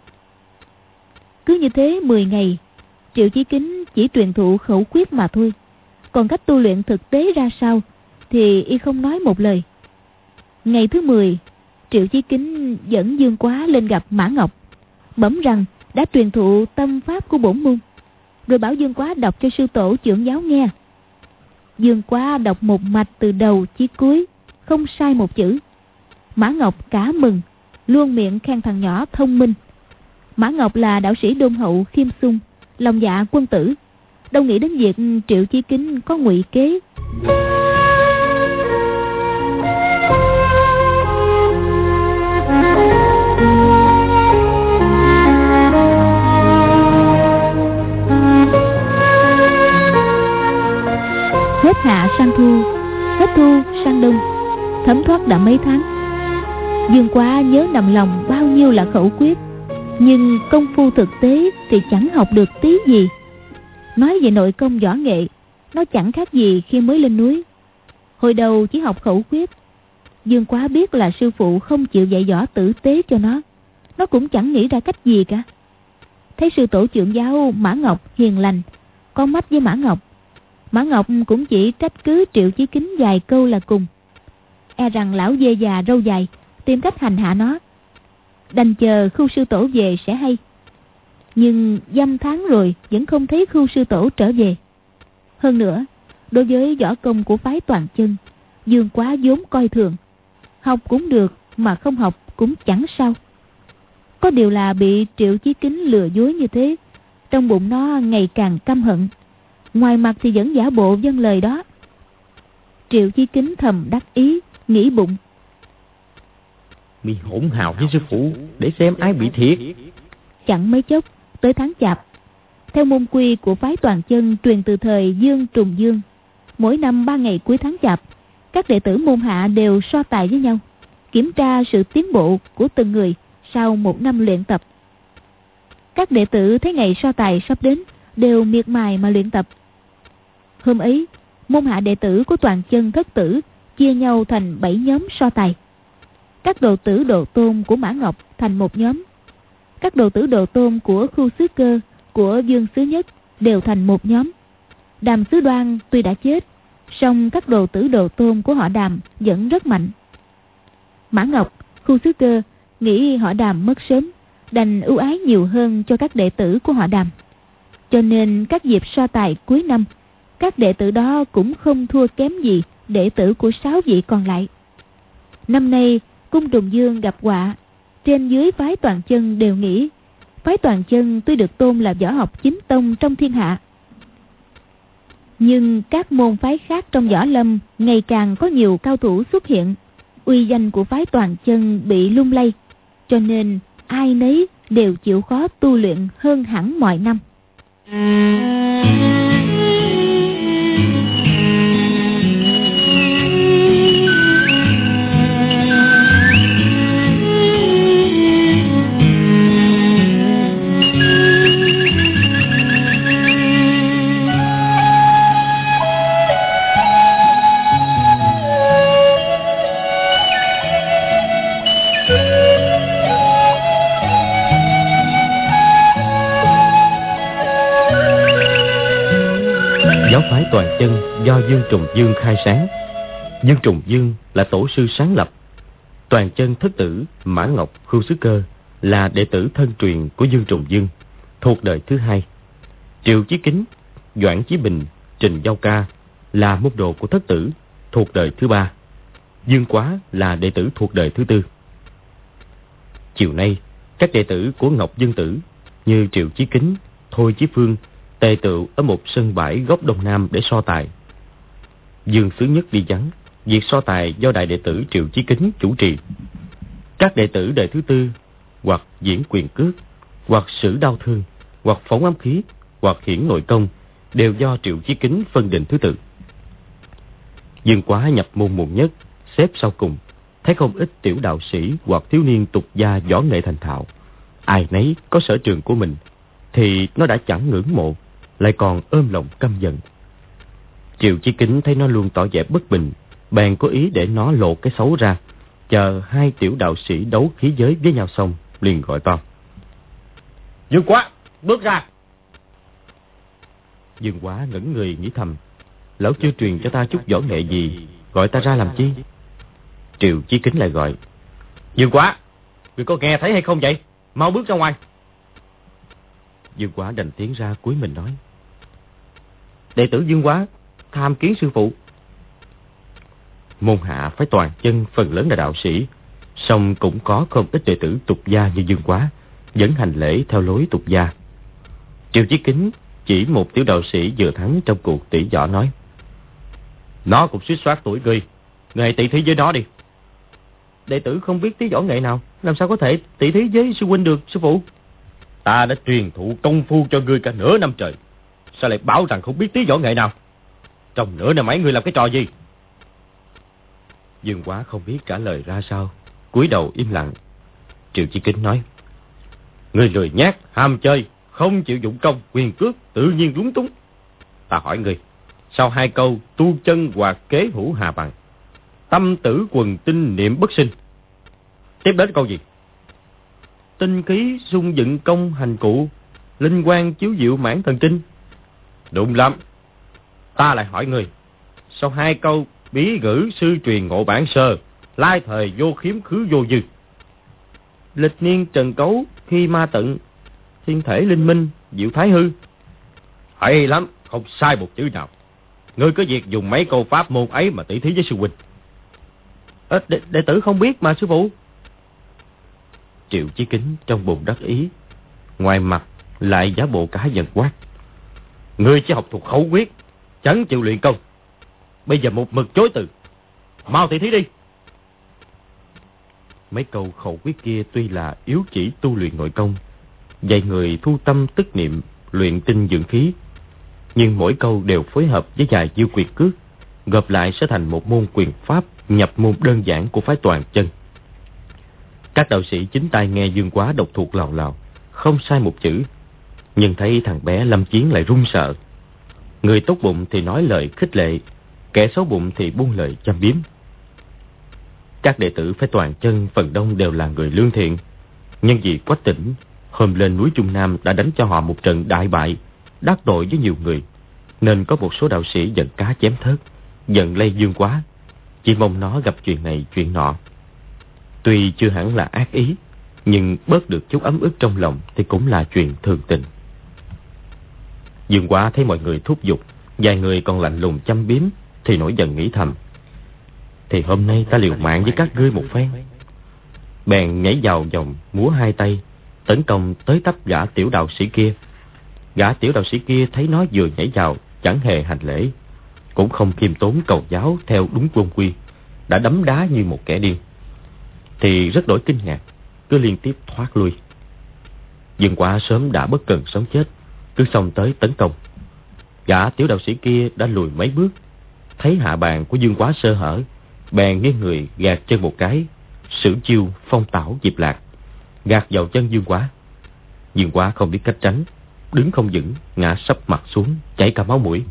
Cứ như thế 10 ngày, Triệu Chí Kính chỉ truyền thụ khẩu quyết mà thôi. Còn cách tu luyện thực tế ra sao thì y không nói một lời. Ngày thứ 10, Triệu Chí Kính dẫn Dương Quá lên gặp Mã Ngọc, bẩm rằng đã truyền thụ tâm pháp của bổn môn, rồi bảo Dương Quá đọc cho sư tổ trưởng giáo nghe. Dương Quá đọc một mạch từ đầu chí cuối, không sai một chữ. Mã Ngọc cả mừng, luôn miệng khen thằng nhỏ thông minh. Mã Ngọc là đạo sĩ đôn hậu khiêm sung, lòng dạ quân tử, đâu nghĩ đến việc Triệu Chí Kính có ngụy kế. Hết hạ sang thu, hết thu sang đông, thấm thoát đã mấy tháng. Dương Quá nhớ nằm lòng bao nhiêu là khẩu quyết, nhưng công phu thực tế thì chẳng học được tí gì. Nói về nội công võ nghệ, nó chẳng khác gì khi mới lên núi. Hồi đầu chỉ học khẩu quyết, Dương Quá biết là sư phụ không chịu dạy võ tử tế cho nó cũng chẳng nghĩ ra cách gì cả. Thấy sư tổ trưởng giáo Mã Ngọc hiền lành, có mắt với Mã Ngọc, Mã Ngọc cũng chỉ trách cứ Triệu Chí Kính vài câu là cùng. E rằng lão dê già râu dài tìm cách hành hạ nó, đành chờ Khưu sư tổ về sẽ hay. Nhưng dăm tháng rồi vẫn không thấy Khưu sư tổ trở về. Hơn nữa, đối với võ công của phái Toàn Chân, Dương Quá vốn coi thường. Học cũng được, mà không học cũng chẳng sao. Có điều là bị Triệu Chí Kính lừa dối như thế, trong bụng nó ngày càng căm hận, ngoài mặt thì vẫn giả bộ vâng lời đó. Triệu Chí Kính thầm đắc ý, nghĩ bụng: Mi hỗn hào với sư phụ để xem ai bị thiệt. Chẳng mấy chốc tới tháng Chạp, theo môn quy của phái Toàn Chân truyền từ thời Dương Trùng Dương, mỗi năm 3 ngày cuối tháng Chạp, các đệ tử môn hạ đều so tài với nhau, kiểm tra sự tiến bộ của từng người sau một năm luyện tập. Các đệ tử thấy ngày so tài sắp đến đều miệt mài mà luyện tập. Hôm ấy, môn hạ đệ tử của Toàn Chân thất tử chia nhau thành 7 nhóm so tài. Các đồ tử Đồ Tôn của Mã Ngọc thành một nhóm, các đồ tử Đồ Tôn của Khưu Xứ Cơ, của Dương Xứ Nhất đều thành một nhóm. Đàm Xứ Đoan tuy đã chết, song các đồ tử Đồ Tôn của họ Đàm vẫn rất mạnh. Mã Ngọc, Khưu Xứ Cơ nghĩ họ Đàm mất sớm, đành ưu ái nhiều hơn cho các đệ tử của họ Đàm. Cho nên các dịp so tài cuối năm, các đệ tử đó cũng không thua kém gì đệ tử của 6 vị còn lại. Năm nay cung Trùng Dương gặp họa, trên dưới phái Toàn Chân đều nghĩ phái Toàn Chân tuy được tôn là võ học chính tông trong thiên hạ, nhưng các môn phái khác trong võ lâm ngày càng có nhiều cao thủ xuất hiện, uy danh của phái Toàn Chân bị lung lay, cho nên ai nấy đều chịu khó tu luyện hơn hẳn mọi năm. Giáo phái Toàn Chân do Dương Trùng Dương khai sáng. Dương Trùng Dương là tổ sư sáng lập. Toàn Chân thất tử Mã Ngọc Khưu Xứ Cơ là đệ tử thân truyền của Dương Trùng Dương, thuộc đời thứ hai. Triệu Chí Kính, Doãn Chí Bình, Trình Giao Ca là môn đồ của thất tử, thuộc đời thứ ba. Dương Quá là đệ tử thuộc đời thứ tư. Chiều nay, các đệ tử của Ngọc Dương Tử như Triệu Chí Kính, Thôi Chí Phương tề tựu ở một sân bãi góc đông nam để so tài. Dương Xứ Nhất đi vắng, việc so tài do đại đệ tử Triệu Chí Kính chủ trì. Các đệ tử đời thứ tư hoặc diễn quyền cước, hoặc sử đao thương, hoặc phóng ám khí, hoặc hiển nội công đều do Triệu Chí Kính phân định thứ tự. Dương Quá nhập môn muộn nhất, xếp sau cùng, thấy không ít tiểu đạo sĩ hoặc thiếu niên tục gia võ nghệ thành thạo, ai nấy có sở trường của mình, thì nó đã chẳng ngưỡng mộ, lại còn ôm lòng căm giận. Triệu Chí Kính thấy nó luôn tỏ vẻ bất bình, bèn có ý để nó lộ cái xấu ra, chờ hai tiểu đạo sĩ đấu khí giới với nhau xong, liền gọi to: Dương Quá, bước ra! Dương Quá ngẩn người nghĩ thầm, lão chưa truyền cho ta chút võ nghệ gì, gọi ta ra làm chi? Triệu Chí Kính lại gọi: Dương Quá, ngươi có nghe thấy hay không vậy? Mau bước ra ngoài. Dương Quá đành tiến ra cúi mình nói: đệ tử Dương Quá tham kiến sư phụ. Môn hạ phái Toàn Chân phần lớn là đạo sĩ, song cũng có không ít đệ tử tục gia như Dương Quá, vẫn hành lễ theo lối tục gia. Triệu Chí Kính chỉ một tiểu đạo sĩ vừa thắng trong cuộc tỷ võ nói: nó cũng suýt soát tuổi ngươi, ngươi tỷ thí với nó đi. Đệ tử không biết tí võ nghệ nào, làm sao có thể tỷ thí với sư huynh được, sư phụ? Ta đã truyền thụ công phu cho ngươi cả nửa năm trời, sao lại bảo rằng không biết tí võ nghệ nào? Trong nửa năm ấy ngươi làm cái trò gì? Dương Quá không biết trả lời ra sao, cúi đầu im lặng. Triệu Chí Kính nói: ngươi lười nhác, ham chơi, không chịu dụng công, quyền cước, tự nhiên lúng túng. Ta hỏi ngươi, sau hai câu tu chân hoặc kế hữu hà bằng, tâm tử quần tinh niệm bất sinh, tiếp đến câu gì? Tinh khí xung dựng công hành cụ, linh quang chiếu diệu mãn thần tinh. Đúng lắm. Ta lại hỏi người, sau hai câu bí ngữ sư truyền ngộ bản sơ, lai thời vô khiếm khứ vô dư, lịch niên trần cấu khi ma tận, thiên thể linh minh diệu thái hư. Hay lắm, không sai một chữ nào. Ngươi có việc dùng mấy câu pháp môn ấy mà tỷ thí với sư huynh. Đệ tử không biết mà sư phụ. Triệu Chí Kính trong bụng đắc ý, ngoài mặt lại giả bộ cả giận quát: ngươi chỉ học thuộc khẩu quyết, chẳng chịu luyện công, bây giờ một mực chối từ, mau tỷ thí đi. Mấy câu khẩu quyết kia tuy là yếu chỉ tu luyện nội công, dạy người thu tâm tức niệm, luyện tinh dưỡng khí, nhưng mỗi câu đều phối hợp với vài chiêu quyền cước, gộp lại sẽ thành một môn quyền pháp nhập môn đơn giản của phái Toàn Chân. Các đạo sĩ chính tai nghe Dương Quá đọc thuộc lào lào, không sai một chữ, nhưng thấy thằng bé Lâm Chiến lại run sợ. Người tốt bụng thì nói lời khích lệ, kẻ xấu bụng thì buông lời châm biếm. Các đệ tử phái Toàn Chân phần đông đều là người lương thiện, nhưng vì Quách Tỉnh hôm lên núi Trung Nam đã đánh cho họ một trận đại bại, đắc tội với nhiều người, nên có một số đạo sĩ giận cá chém thớt, giận lây Dương Quá, chỉ mong nó gặp chuyện này chuyện nọ. Tuy chưa hẳn là ác ý, nhưng bớt được chút ấm ức trong lòng thì cũng là chuyện thường tình. Dương Quá thấy mọi người thúc giục, vài người còn lạnh lùng châm biếm, thì nổi giận nghĩ thầm: thì hôm nay ta liều mạng với các ngươi một phen. Bèn nhảy vào vòng, múa hai tay, tấn công tới tấp gã tiểu đạo sĩ kia. Gã tiểu đạo sĩ kia thấy nó vừa nhảy vào, chẳng hề hành lễ, cũng không khiêm tốn cầu giáo theo đúng quân quy, đã đấm đá như một kẻ điên. Thì rất đổi kinh ngạc, cứ liên tiếp thoát lui. Dương Quá sớm đã bất cần sống chết, cứ xông tới tấn công. Gã tiểu đạo sĩ kia đã lùi mấy bước, thấy hạ bàn của Dương Quá sơ hở, bèn nghiêng người gạt chân một cái, sử chiêu phong tảo diệp lạc, gạt vào chân Dương Quá. Dương Quá không biết cách tránh, đứng không vững, ngã sấp mặt xuống, chảy cả máu mũi.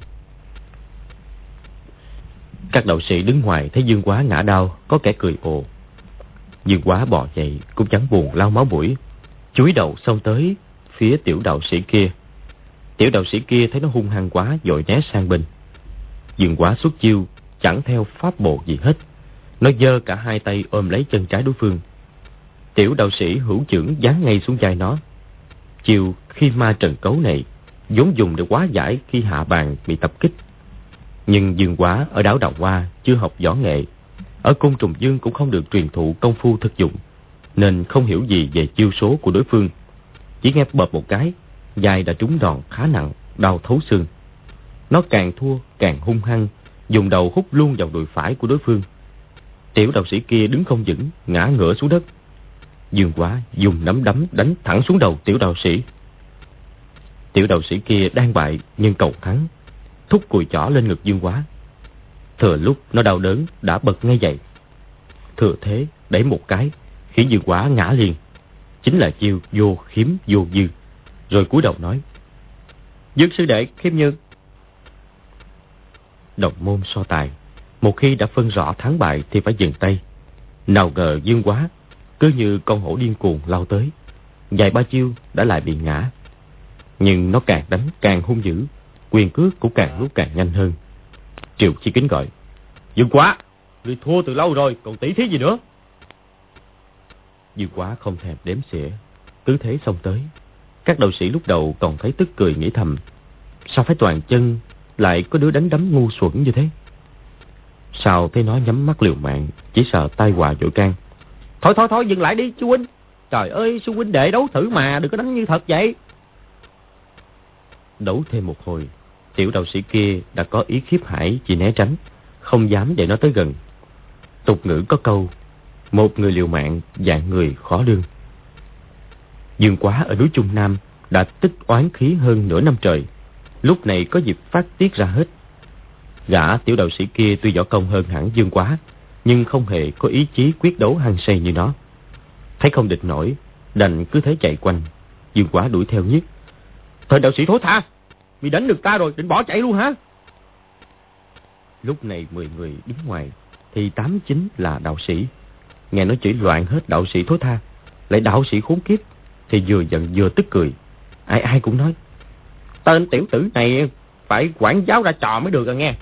Các đạo sĩ đứng ngoài thấy Dương Quá ngã đau, có kẻ cười ồ. Dương Quá bò dậy cũng chẳng buồn lau máu mũi, chúi đầu xông tới phía tiểu đạo sĩ kia. Tiểu đạo sĩ kia thấy nó hung hăng quá, vội né sang bên. Dương Quá xuất chiêu chẳng theo pháp bộ gì hết, nó giơ cả hai tay ôm lấy chân trái đối phương. Tiểu đạo sĩ hữu chưởng giáng ngay xuống vai nó. Chiêu khi ma trần cấu này vốn dùng để hóa giải khi hạ bàn bị tập kích. Nhưng Dương Quá ở đảo Đào Hoa chưa học võ nghệ, ở Côn Trùng Dương cũng không được truyền thụ công phu thực dụng, nên không hiểu gì về chiêu số của đối phương. Chỉ nghe bợp một cái, vai đã trúng đòn khá nặng, đau thấu xương. Nó càng thua càng hung hăng, dùng đầu hút luôn vào đùi phải của đối phương. Tiểu đạo sĩ kia đứng không vững, ngã ngửa xuống đất. Dương Quá dùng nắm đấm đánh thẳng xuống đầu tiểu đạo sĩ. Tiểu đạo sĩ kia đang bại nhưng cầu thắng, thúc cùi chỏ lên ngực Dương Quá. Thừa lúc nó đau đớn đã bật ngay dậy, thừa thế đẩy một cái khiến Dương Quá ngã liền, chính là chiêu vô khiếm vô dư. Rồi cúi đầu nói: Dương sư đệ khiêm nhường. Đồng môn so tài, một khi đã phân rõ thắng bại thì phải dừng tay. Nào ngờ Dương Quá cứ như con hổ điên cuồng lao tới, vài ba chiêu đã lại bị ngã. Nhưng nó càng đánh càng hung dữ, quyền cước cũng càng lúc càng nhanh hơn. Triệu Chí Kính gọi: Dương Quá, ngươi thua từ lâu rồi, còn tỷ thí gì nữa? Dương Quá không thèm đếm xỉa, cứ thế xông tới. Các đạo sĩ lúc đầu còn thấy tức cười, nghĩ thầm: sao phái Toàn Chân lại có đứa đánh đấm ngu xuẩn như thế? Sao thấy nó nhắm mắt liều mạng, chỉ sợ tai họa vội can: Thôi dừng lại đi sư huynh. Trời ơi, sư huynh đệ đấu thử mà, đừng có đánh như thật vậy. Đấu thêm một hồi, tiểu đạo sĩ kia đã có ý khiếp hãi, chỉ né tránh, không dám để nó tới gần. Tục ngữ có câu: một người liều mạng, vạn người khó đương. Dương Quá ở núi Trung Nam đã tích oán khí hơn nửa năm trời, lúc này có dịp phát tiết ra hết. Gã tiểu đạo sĩ kia tuy võ công hơn hẳn Dương Quá, nhưng không hề có ý chí quyết đấu hăng say như nó. Thấy không địch nổi, đành cứ thế chạy quanh. Dương Quá đuổi theo nhất: Thời đạo sĩ thối tha, mày đánh được ta rồi, định bỏ chạy luôn hả? Lúc này 10 người đứng ngoài thì 8 9 là đạo sĩ. Nghe nói chửi loạn hết đạo sĩ thối tha, lại đạo sĩ khốn kiếp, thì vừa giận vừa tức cười. Ai cũng nói: tên tiểu tử này phải quản giáo ra trò mới được à nghe.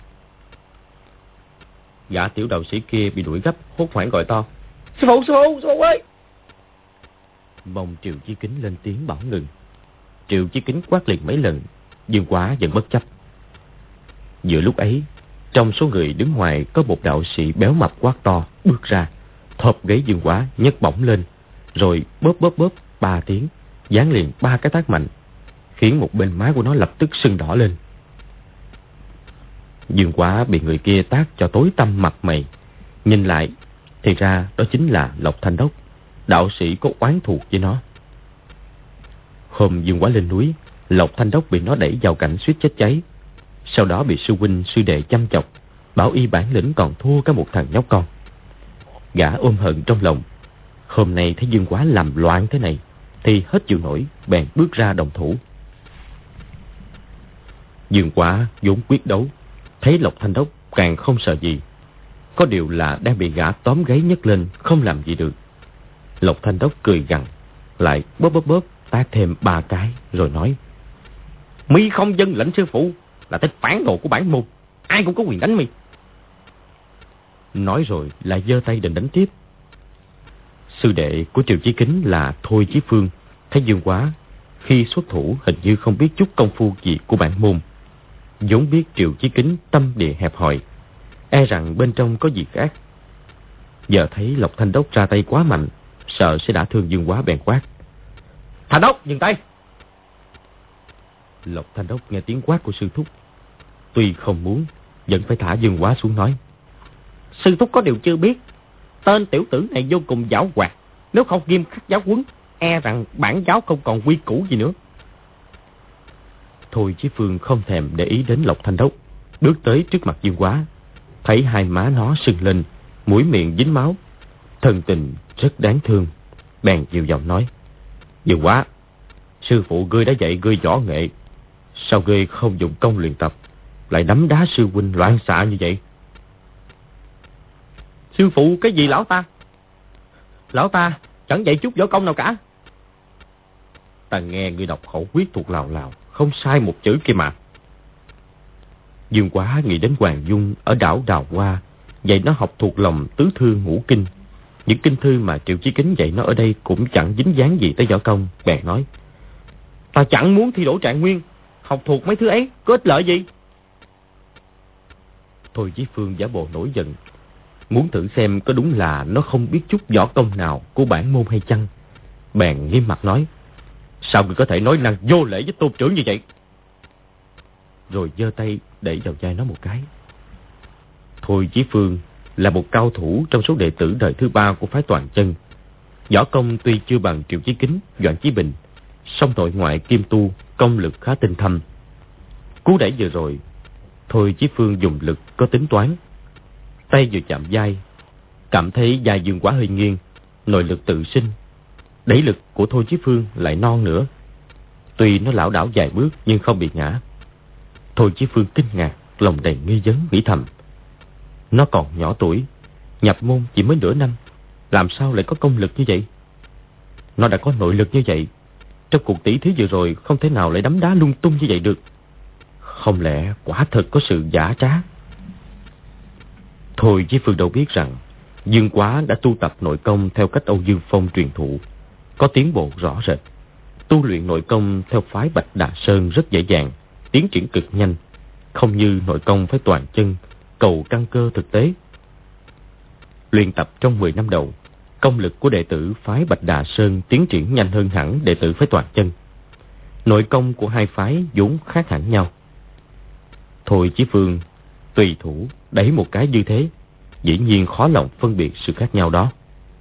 Gã tiểu đạo sĩ kia bị đuổi gấp, hốt hoảng gọi to: Sư phụ ơi! Mong Triệu Chí Kính lên tiếng bảo ngừng. Triệu Chí Kính quát liền mấy lần, Dương Quá vẫn bất chấp. Giữa lúc ấy, trong số người đứng ngoài có một đạo sĩ béo mập quát to bước ra, thộp gáy Dương Quá nhấc bổng lên, rồi bóp 3 tiếng, giáng liền 3 cái tát mạnh, khiến một bên má của nó lập tức sưng đỏ lên. Dương Quá bị người kia tát cho tối tăm mặt mày, nhìn lại thì ra đó chính là Lộc Thanh Đốc, đạo sĩ có oán thù với nó. Hôm Dương Quá lên núi, Lộc Thanh Đốc bị nó đẩy vào cảnh suýt chết cháy. Sau đó bị sư huynh sư đệ chăm chọc, bảo y bản lĩnh còn thua cả một thằng nhóc con. Gã ôm hận trong lòng, hôm nay thấy Dương Quá làm loạn thế này thì hết chịu nổi, bèn bước ra đồng thủ. Dương Quá vốn quyết đấu, thấy Lộc Thanh Đốc càng không sợ gì. Có điều là đang bị gã tóm gáy nhấc lên, không làm gì được. Lộc Thanh Đốc cười gằn, lại bóp tát thêm 3 cái, rồi nói: Mi không vâng lệnh sư phụ là tên phản đồ của bản môn, ai cũng có quyền đánh mi. Nói rồi lại giơ tay định đánh tiếp. Sư đệ của Triệu Chí Kính là Thôi Chí Phương thấy Dương Quá khi xuất thủ hình như không biết chút công phu gì của bản môn, vốn biết Triệu Chí Kính tâm địa hẹp hòi, e rằng bên trong có gì khác, Giờ thấy Lộc Thanh Đốc ra tay quá mạnh, sợ sẽ đả thương Dương Quá bèn quát: Thanh Đốc, dừng tay! Lộc Thanh Đốc nghe tiếng quát của sư thúc, tuy không muốn, vẫn phải thả Dương Quá xuống nói: Sư thúc có điều chưa biết, tên tiểu tử này vô cùng giảo hoạt, nếu không nghiêm khắc giáo huấn, e rằng bản giáo không còn quy củ gì nữa. Thôi Chí Phương không thèm để ý đến Lộc Thanh Đốc, bước tới trước mặt Dương Quá, thấy hai má nó sưng lên, mũi miệng dính máu, thần tình rất đáng thương, bèn dịu giọng nói: Dương Quá, sư phụ ngươi đã dạy ngươi võ nghệ, sao ngươi không dùng công luyện tập, lại đấm đá sư huynh loạn xạ như vậy? Sư phụ cái gì lão ta? Lão ta chẳng dạy chút võ công nào cả. Ta nghe ngươi đọc khẩu quyết thuộc lào lào, không sai một chữ kia mà. Dương Quá nghĩ đến Hoàng Dung ở đảo Đào Hoa, dạy nó học thuộc lòng tứ thư ngũ kinh. Những kinh thư mà Triệu Chí Kính dạy nó ở đây cũng chẳng dính dáng gì tới võ công, bèn nói: Ta chẳng muốn thi đỗ trạng nguyên, học thuộc mấy thứ ấy có ích lợi gì? Thôi Chí Phương giả bộ nổi giận, muốn thử xem có đúng là nó không biết chút võ công nào của bản môn hay chăng. Bèn nghiêm mặt nói: Sao ngươi có thể nói năng vô lễ với tôn trưởng như vậy? Rồi giơ tay đẩy vào vai nó một cái. Thôi Chí Phương là một cao thủ trong số đệ tử đời thứ 3 của phái Toàn Chân. Võ công tuy chưa bằng Triệu Chí Kính, Doãn Chí Bình, song nội ngoại kim tu, công lực khá tinh thâm. Cú đẩy vừa rồi, Thôi Chí Phương dùng lực có tính toán, tay vừa chạm vai, cảm thấy vai Dương Quá hơi nghiêng, nội lực tự sinh. Đẩy lực của Thôi Chí Phương lại non nữa, tuy nó lảo đảo vài bước nhưng không bị ngã. Thôi Chí Phương kinh ngạc, lòng đầy nghi vấn, nghĩ thầm: Nó còn nhỏ tuổi, nhập môn chỉ mới nửa năm, làm sao lại có công lực như vậy? Nó đã có nội lực như vậy, trong cuộc tỷ thí vừa rồi không thể nào lại đấm đá lung tung như vậy được. Không lẽ quả thật có sự giả trá? Thôi Chí Phương đâu biết rằng Dương Quá đã tu tập nội công theo cách Âu Dương Phong truyền thụ, có tiến bộ rõ rệt. Tu luyện nội công theo phái Bạch Đà Sơn rất dễ dàng, tiến triển cực nhanh, không như nội công phái Toàn Chân cầu căn cơ thực tế. Luyện tập trong 10 năm đầu, công lực của đệ tử phái Bạch Đà Sơn tiến triển nhanh hơn hẳn đệ tử phái Toàn Chân. Nội công của hai phái vốn khác hẳn nhau. Thôi Chí Phương tùy thủ đẩy một cái như thế, dĩ nhiên khó lòng phân biệt sự khác nhau đó.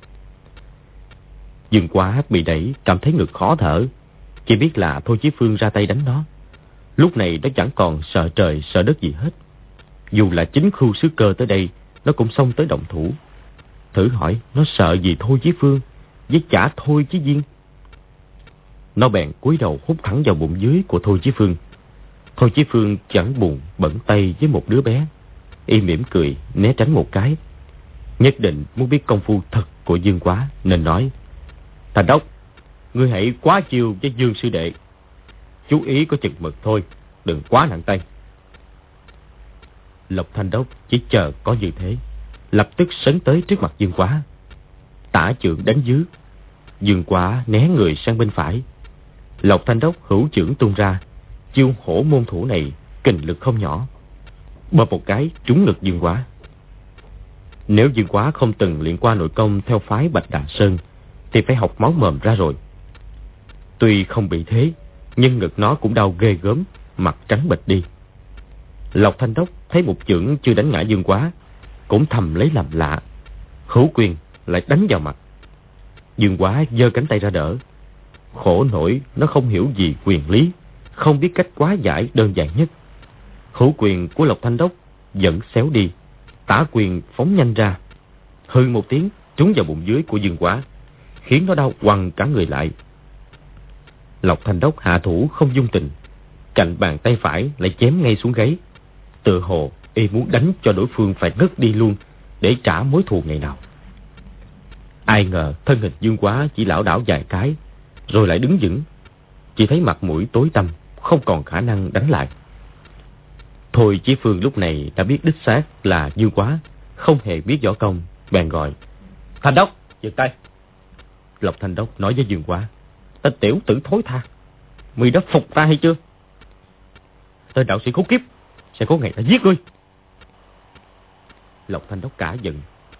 Dương Quá bị đẩy cảm thấy ngực khó thở, chỉ biết là Thôi Chí Phương ra tay đánh nó. Lúc này nó chẳng còn sợ trời sợ đất gì hết. Dù là chính Khưu Sứ Cơ tới đây, nó cũng xông tới động thủ. Thử hỏi nó sợ gì Thôi Chí Phương với chả Thôi Chí Viên? Nó bèn cúi đầu hút thẳng vào bụng dưới của Thôi Chí Phương. Thôi Chí Phương chẳng buồn bận tay với một đứa bé, y mỉm cười né tránh một cái. Nhất định muốn biết công phu thật của Dương Quá, nên nói: Thành Đốc, ngươi hãy quá chiêu với Dương sư đệ, chú ý có chừng mực thôi, đừng quá nặng tay. Lộc Thanh Đốc chỉ chờ có như thế, lập tức sấn tới trước mặt Dương Quá, tả chưởng đánh dưới. Dương Quá né người sang bên phải. Lộc Thanh Đốc hữu chưởng tung ra, chiêu hổ môn thủ này kình lực không nhỏ, bóp một cái trúng ngực Dương Quá. Nếu Dương Quá không từng luyện qua nội công theo phái Bạch Đà Sơn thì phải học máu mồm ra rồi. Tuy không bị thế, nhưng ngực nó cũng đau ghê gớm, mặt trắng bệch đi. Lộc Thanh Đốc thấy một chưởng chưa đánh ngã Dương Quá, cũng thầm lấy làm lạ, hữu quyền lại đánh vào mặt. Dương Quá giơ cánh tay ra đỡ. Khổ nổi nó không hiểu gì quyền lý, không biết cách hóa giải đơn giản nhất. Hữu quyền của Lộc Thanh Đốc dẫn xéo đi, tả quyền phóng nhanh ra, hừ một tiếng trúng vào bụng dưới của Dương Quá, khiến nó đau quằn cả người lại. Lộc Thanh Đốc hạ thủ không dung tình, cạnh bàn tay phải lại chém ngay xuống gáy, tựa hồ y muốn đánh cho đối phương phải ngất đi luôn để trả mối thù ngày nào. Ai ngờ thân hình Dương Quá chỉ lảo đảo vài cái rồi lại đứng vững, chỉ thấy mặt mũi tối tăm, không còn khả năng đánh lại. Thôi Chí Phương lúc này đã biết đích xác là Dương Quá không hề biết võ công, bèn gọi: Thanh Đốc, dừng tay. Lộc Thanh Đốc nói với Dương Quá: Tên tiểu tử thối tha, mày đã phục ta hay chưa? Tên đạo sĩ khốn kiếp, sẽ có ngày ta giết ngươi. Lộc Thanh Đốc cả giận,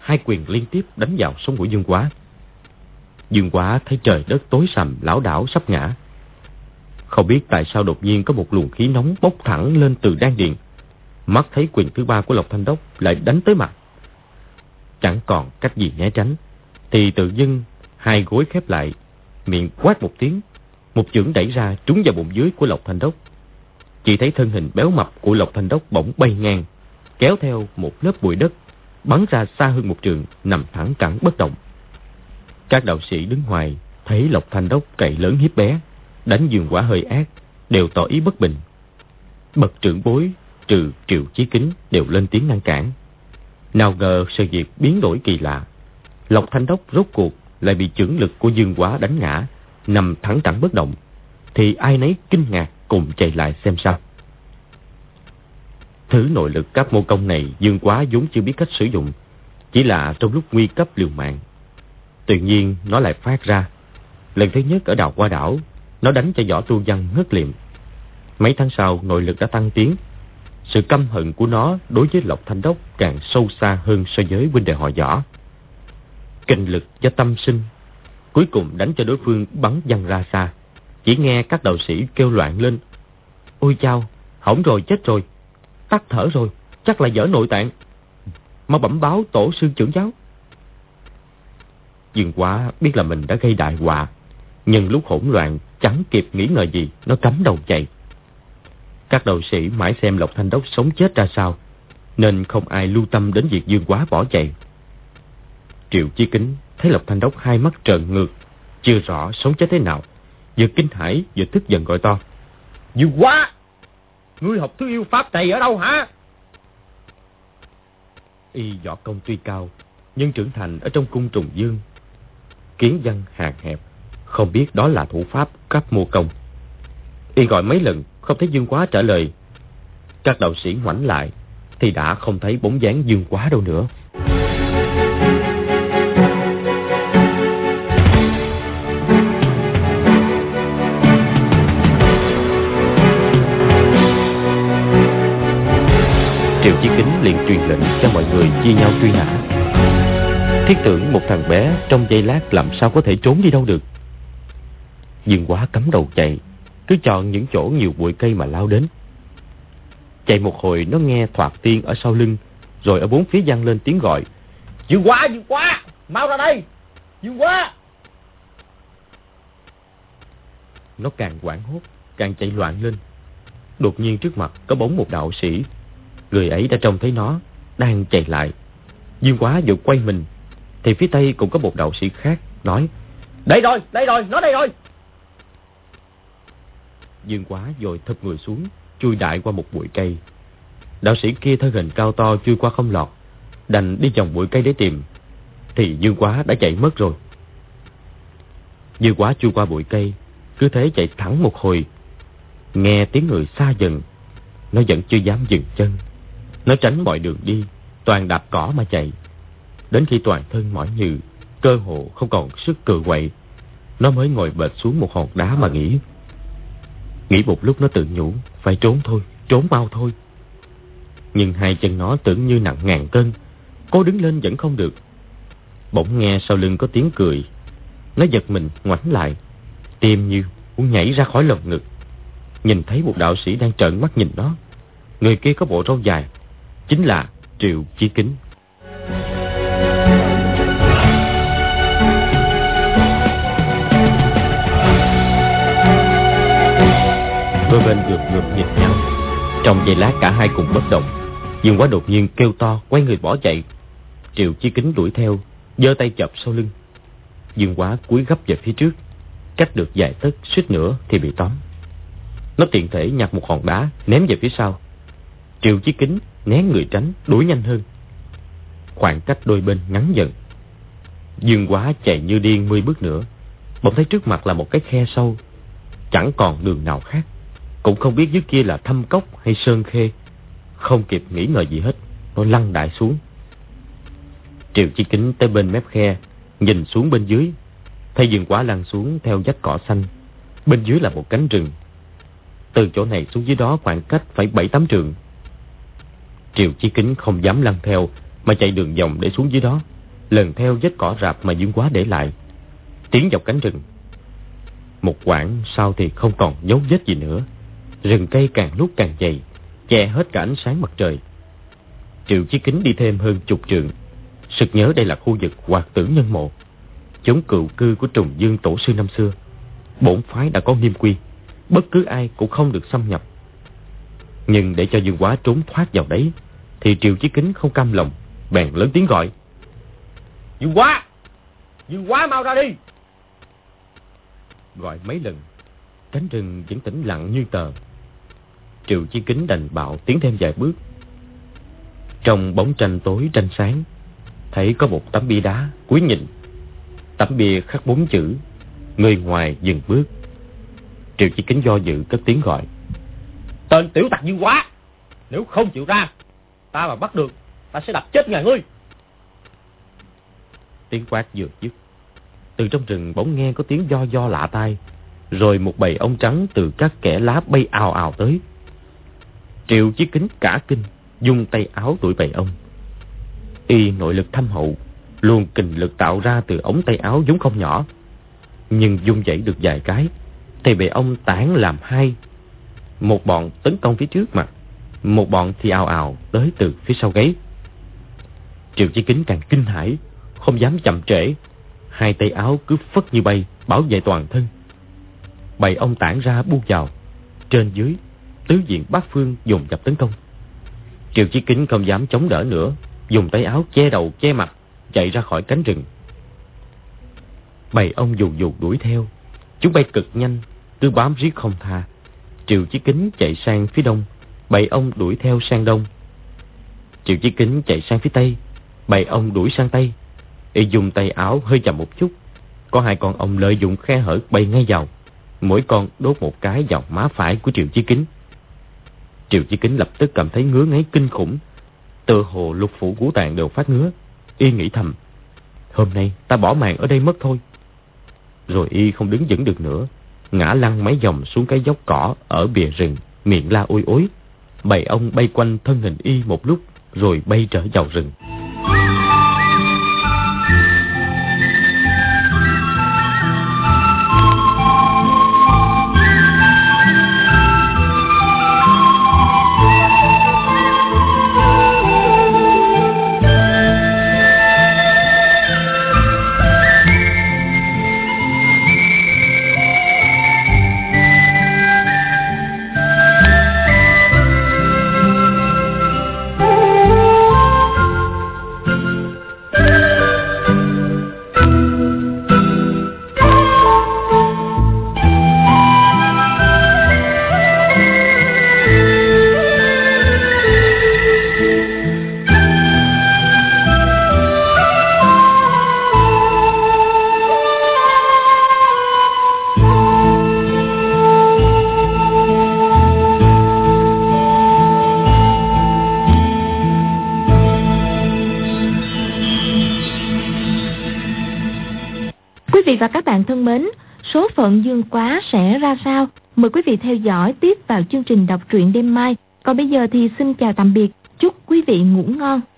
hai quyền liên tiếp đánh vào sống của Dương Quá. Dương Quá thấy trời đất tối sầm, lảo đảo sắp ngã. Không biết tại sao đột nhiên có một luồng khí nóng bốc thẳng lên từ đan điền. Mắt thấy quyền thứ ba của Lộc Thanh Đốc lại đánh tới mặt. Chẳng còn cách gì né tránh, thì tự dưng hai gối khép lại, miệng quát một tiếng, một chưởng đẩy ra trúng vào bụng dưới của Lộc Thanh Đốc. Chỉ thấy thân hình béo mập của Lộc Thanh Đốc bỗng bay ngang, kéo theo một lớp bụi đất, bắn ra xa hơn một trường, nằm thẳng cẳng bất động. Các đạo sĩ đứng ngoài thấy Lộc Thanh Đốc cậy lớn hiếp bé, đánh Dương Quá hơi ác, đều tỏ ý bất bình. Bậc trưởng bối trừ Triệu Chí Kính đều lên tiếng ngăn cản. Nào ngờ sự việc biến đổi kỳ lạ. Lộc Thanh Đốc rốt cuộc lại bị chưởng lực của Dương Quá đánh ngã, nằm thẳng cẳng bất động. Thì ai nấy kinh ngạc cùng chạy lại xem sao. Thứ nội lực Cáp Mô Công này Dương Quá vốn chưa biết cách sử dụng, chỉ là trong lúc nguy cấp liều mạng. Tự nhiên nó lại phát ra. Lần thứ nhất ở Đào Hoa Đảo, nó đánh cho Võ Tu Văn ngất liệm. Mấy tháng sau nội lực đã tăng tiến. Sự căm hận của nó đối với Lộc Thanh Đốc càng sâu xa hơn so với huynh đệ họ Võ. Kinh lực do tâm sinh, cuối cùng đánh cho đối phương bắn văng ra xa. Chỉ nghe các đạo sĩ kêu loạn lên: ôi chao, hỏng rồi, chết rồi, tắt thở rồi, chắc là vỡ nội tạng, mau bẩm báo tổ sư trưởng giáo. Dương Quá biết là mình đã gây đại họa, nhưng lúc hỗn loạn chẳng kịp nghĩ ngợi gì, nó cắm đầu chạy. Các đạo sĩ mãi xem Lộc Thanh Đốc sống chết ra sao, nên không ai lưu tâm đến việc Dương Quá bỏ chạy. Triệu Chí Kính thấy Lộc Thanh Đốc hai mắt trợn ngược, chưa rõ sống chết thế nào, vừa kinh hãi vừa tức giận gọi to: Dương Quá, ngươi học thứ yêu pháp này ở đâu hả? Y võ công tuy cao, nhưng trưởng thành ở trong cung Trùng Dương, kiến văn hạn hẹp, không biết đó là thủ pháp Cáp Mô Công. Y gọi mấy lần không thấy Dương Quá trả lời. Các đạo sĩ ngoảnh lại thì đã không thấy bóng dáng Dương Quá đâu nữa. Triệu Chí Kính liền truyền lệnh cho mọi người chia nhau truy nã. Thiết tưởng một thằng bé trong giây lát làm sao có thể trốn đi đâu được. Dương Quá cắm đầu chạy, cứ chọn những chỗ nhiều bụi cây mà lao đến. Chạy một hồi nó nghe thoạt tiên ở sau lưng, rồi ở bốn phía vang lên tiếng gọi: Dương Quá, Dương Quá, mau ra đây, Dương Quá. Nó càng hoảng hốt, càng chạy loạn lên. Đột nhiên trước mặt có bóng một đạo sĩ. Người ấy đã trông thấy nó đang chạy lại. Dương Quá vừa quay mình thì phía tây cũng có một đạo sĩ khác nói: đây rồi, nó đây rồi. Dương Quá vội thụp người xuống, chui đại qua một bụi cây. Đạo sĩ kia thân hình cao to chui qua không lọt, đành đi vòng bụi cây để tìm. Thì Dương Quá đã chạy mất rồi. Dương Quá chui qua bụi cây, cứ thế chạy thẳng một hồi. Nghe tiếng người xa dần, nó vẫn chưa dám dừng chân. Nó tránh mọi đường đi, toàn đạp cỏ mà chạy. Đến khi toàn thân mỏi nhừ, cơ hồ không còn sức cựa quậy, nó mới ngồi bệt xuống một hòn đá mà nghỉ. Nghĩ một lúc nó tự nhủ: phải trốn thôi, trốn mau thôi. Nhưng hai chân nó tưởng như nặng ngàn cân, cố đứng lên vẫn không được. Bỗng nghe sau lưng có tiếng cười. Nó giật mình ngoảnh lại, tim như muốn nhảy ra khỏi lồng ngực. Nhìn thấy một đạo sĩ đang trợn mắt nhìn nó. Người kia có bộ râu dài, chính là Triệu Chí Kính. Đôi bên ngược nhìn nhau. Trong giây lát cả hai cùng bất động. Dương Quá đột nhiên kêu to, quay người bỏ chạy. Triệu Chí Kính đuổi theo, giơ tay chộp sau lưng. Dương Quá cúi gấp về phía trước, cách được vài tấc suýt nữa thì bị tóm. Nó tiện thể nhặt một hòn đá ném về phía sau. Triệu Chí Kính né người tránh, đuổi nhanh hơn. Khoảng cách đôi bên ngắn dần. Dương Quá chạy như điên 10 bước nữa, bỗng thấy trước mặt là một cái khe sâu, chẳng còn đường nào khác, cũng không biết dưới kia là thâm cốc hay sơn khê. Không kịp nghĩ ngợi gì hết, nó lăn đại xuống. Triệu Chí Kính tới bên mép khe, nhìn xuống bên dưới, thấy Dương Quá lăn xuống theo vách cỏ xanh. Bên dưới là một cánh rừng. Từ chỗ này xuống dưới đó khoảng cách phải 7-8 trượng. Triệu Chí Kính không dám lăn theo, mà chạy đường vòng để xuống dưới đó, lần theo vết cỏ rạp mà Dương Quá để lại, tiến dọc cánh rừng. Một quãng sau thì không còn dấu vết gì nữa. Rừng cây càng lúc càng dày, che hết cả ánh sáng mặt trời. Triệu Chí Kính đi thêm hơn 10 trượng, sực nhớ đây là khu vực Hoạt Tử Nhân Mộ, chốn cựu cư của Trùng Dương tổ sư năm xưa. Bổn phái đã có nghiêm quy, bất cứ ai cũng không được xâm nhập. Nhưng để cho Dương Quá trốn thoát vào đấy, thì Triệu Chí Kính không cam lòng, bèn lớn tiếng gọi: Dương Quá! Dương Quá, mau ra đi! Gọi mấy lần, cánh rừng vẫn tĩnh lặng như tờ. Triệu Chí Kính đành bạo tiến thêm vài bước. Trong bóng tranh tối tranh sáng, thấy có một tấm bia đá, cúi nhìn. Tấm bia khắc 4 chữ: người ngoài dừng bước. Triệu Chí Kính do dự cất tiếng gọi: Tên tiểu tặc Dương Quá, nếu không chịu ra, ta mà bắt được, ta sẽ đập chết ngài ngươi. Tiếng quát vừa dứt, từ trong rừng bỗng nghe có tiếng do lạ tai, rồi một bầy ong trắng từ các kẽ lá bay ào ào tới. Triệu Chí Kính cả kinh, dùng tay áo đuổi bầy ong. Y nội lực thâm hậu, luồng kình lực tạo ra từ ống tay áo vốn không nhỏ, nhưng dung dậy được vài cái thì bầy ong tản làm hai. Một bọn tấn công phía trước mặt, một bọn thì ào ào tới từ phía sau gáy. Triệu Chí Kính càng kinh hãi, không dám chậm trễ, hai tay áo cứ phất như bay bảo vệ toàn thân. Bầy ong tản ra buông vào, trên dưới tứ diện bát phương dồn dập tấn công. Triệu Chí Kính không dám chống đỡ nữa, dùng tay áo che đầu che mặt, chạy ra khỏi cánh rừng. Bầy ong dù đuổi theo, chúng bay cực nhanh, cứ bám riết không tha. Triệu Chí Kính chạy sang phía đông, bầy ong đuổi theo sang đông. Triệu Chí Kính chạy sang phía tây, bầy ong đuổi sang tây. Y dùng tay áo hơi chậm một chút, có 2 con ong lợi dụng khe hở bay ngay vào, mỗi con đốt một cái vào má phải của Triệu Chí Kính. Triệu Chí Kính lập tức cảm thấy ngứa ngáy kinh khủng, tựa hồ lục phủ ngũ tạng đều phát ngứa. Y nghĩ thầm: hôm nay ta bỏ mạng ở đây mất thôi. Rồi Y không đứng vững được nữa, ngã lăn mấy vòng xuống cái dốc cỏ ở bìa rừng, miệng la ôi ối. Bầy ong bay quanh thân hình Y một lúc, rồi bay trở vào rừng. Quý vị và các bạn thân mến, số phận Dương Quá sẽ ra sao? Mời quý vị theo dõi tiếp vào chương trình đọc truyện đêm mai. Còn bây giờ thì xin chào tạm biệt, chúc quý vị ngủ ngon.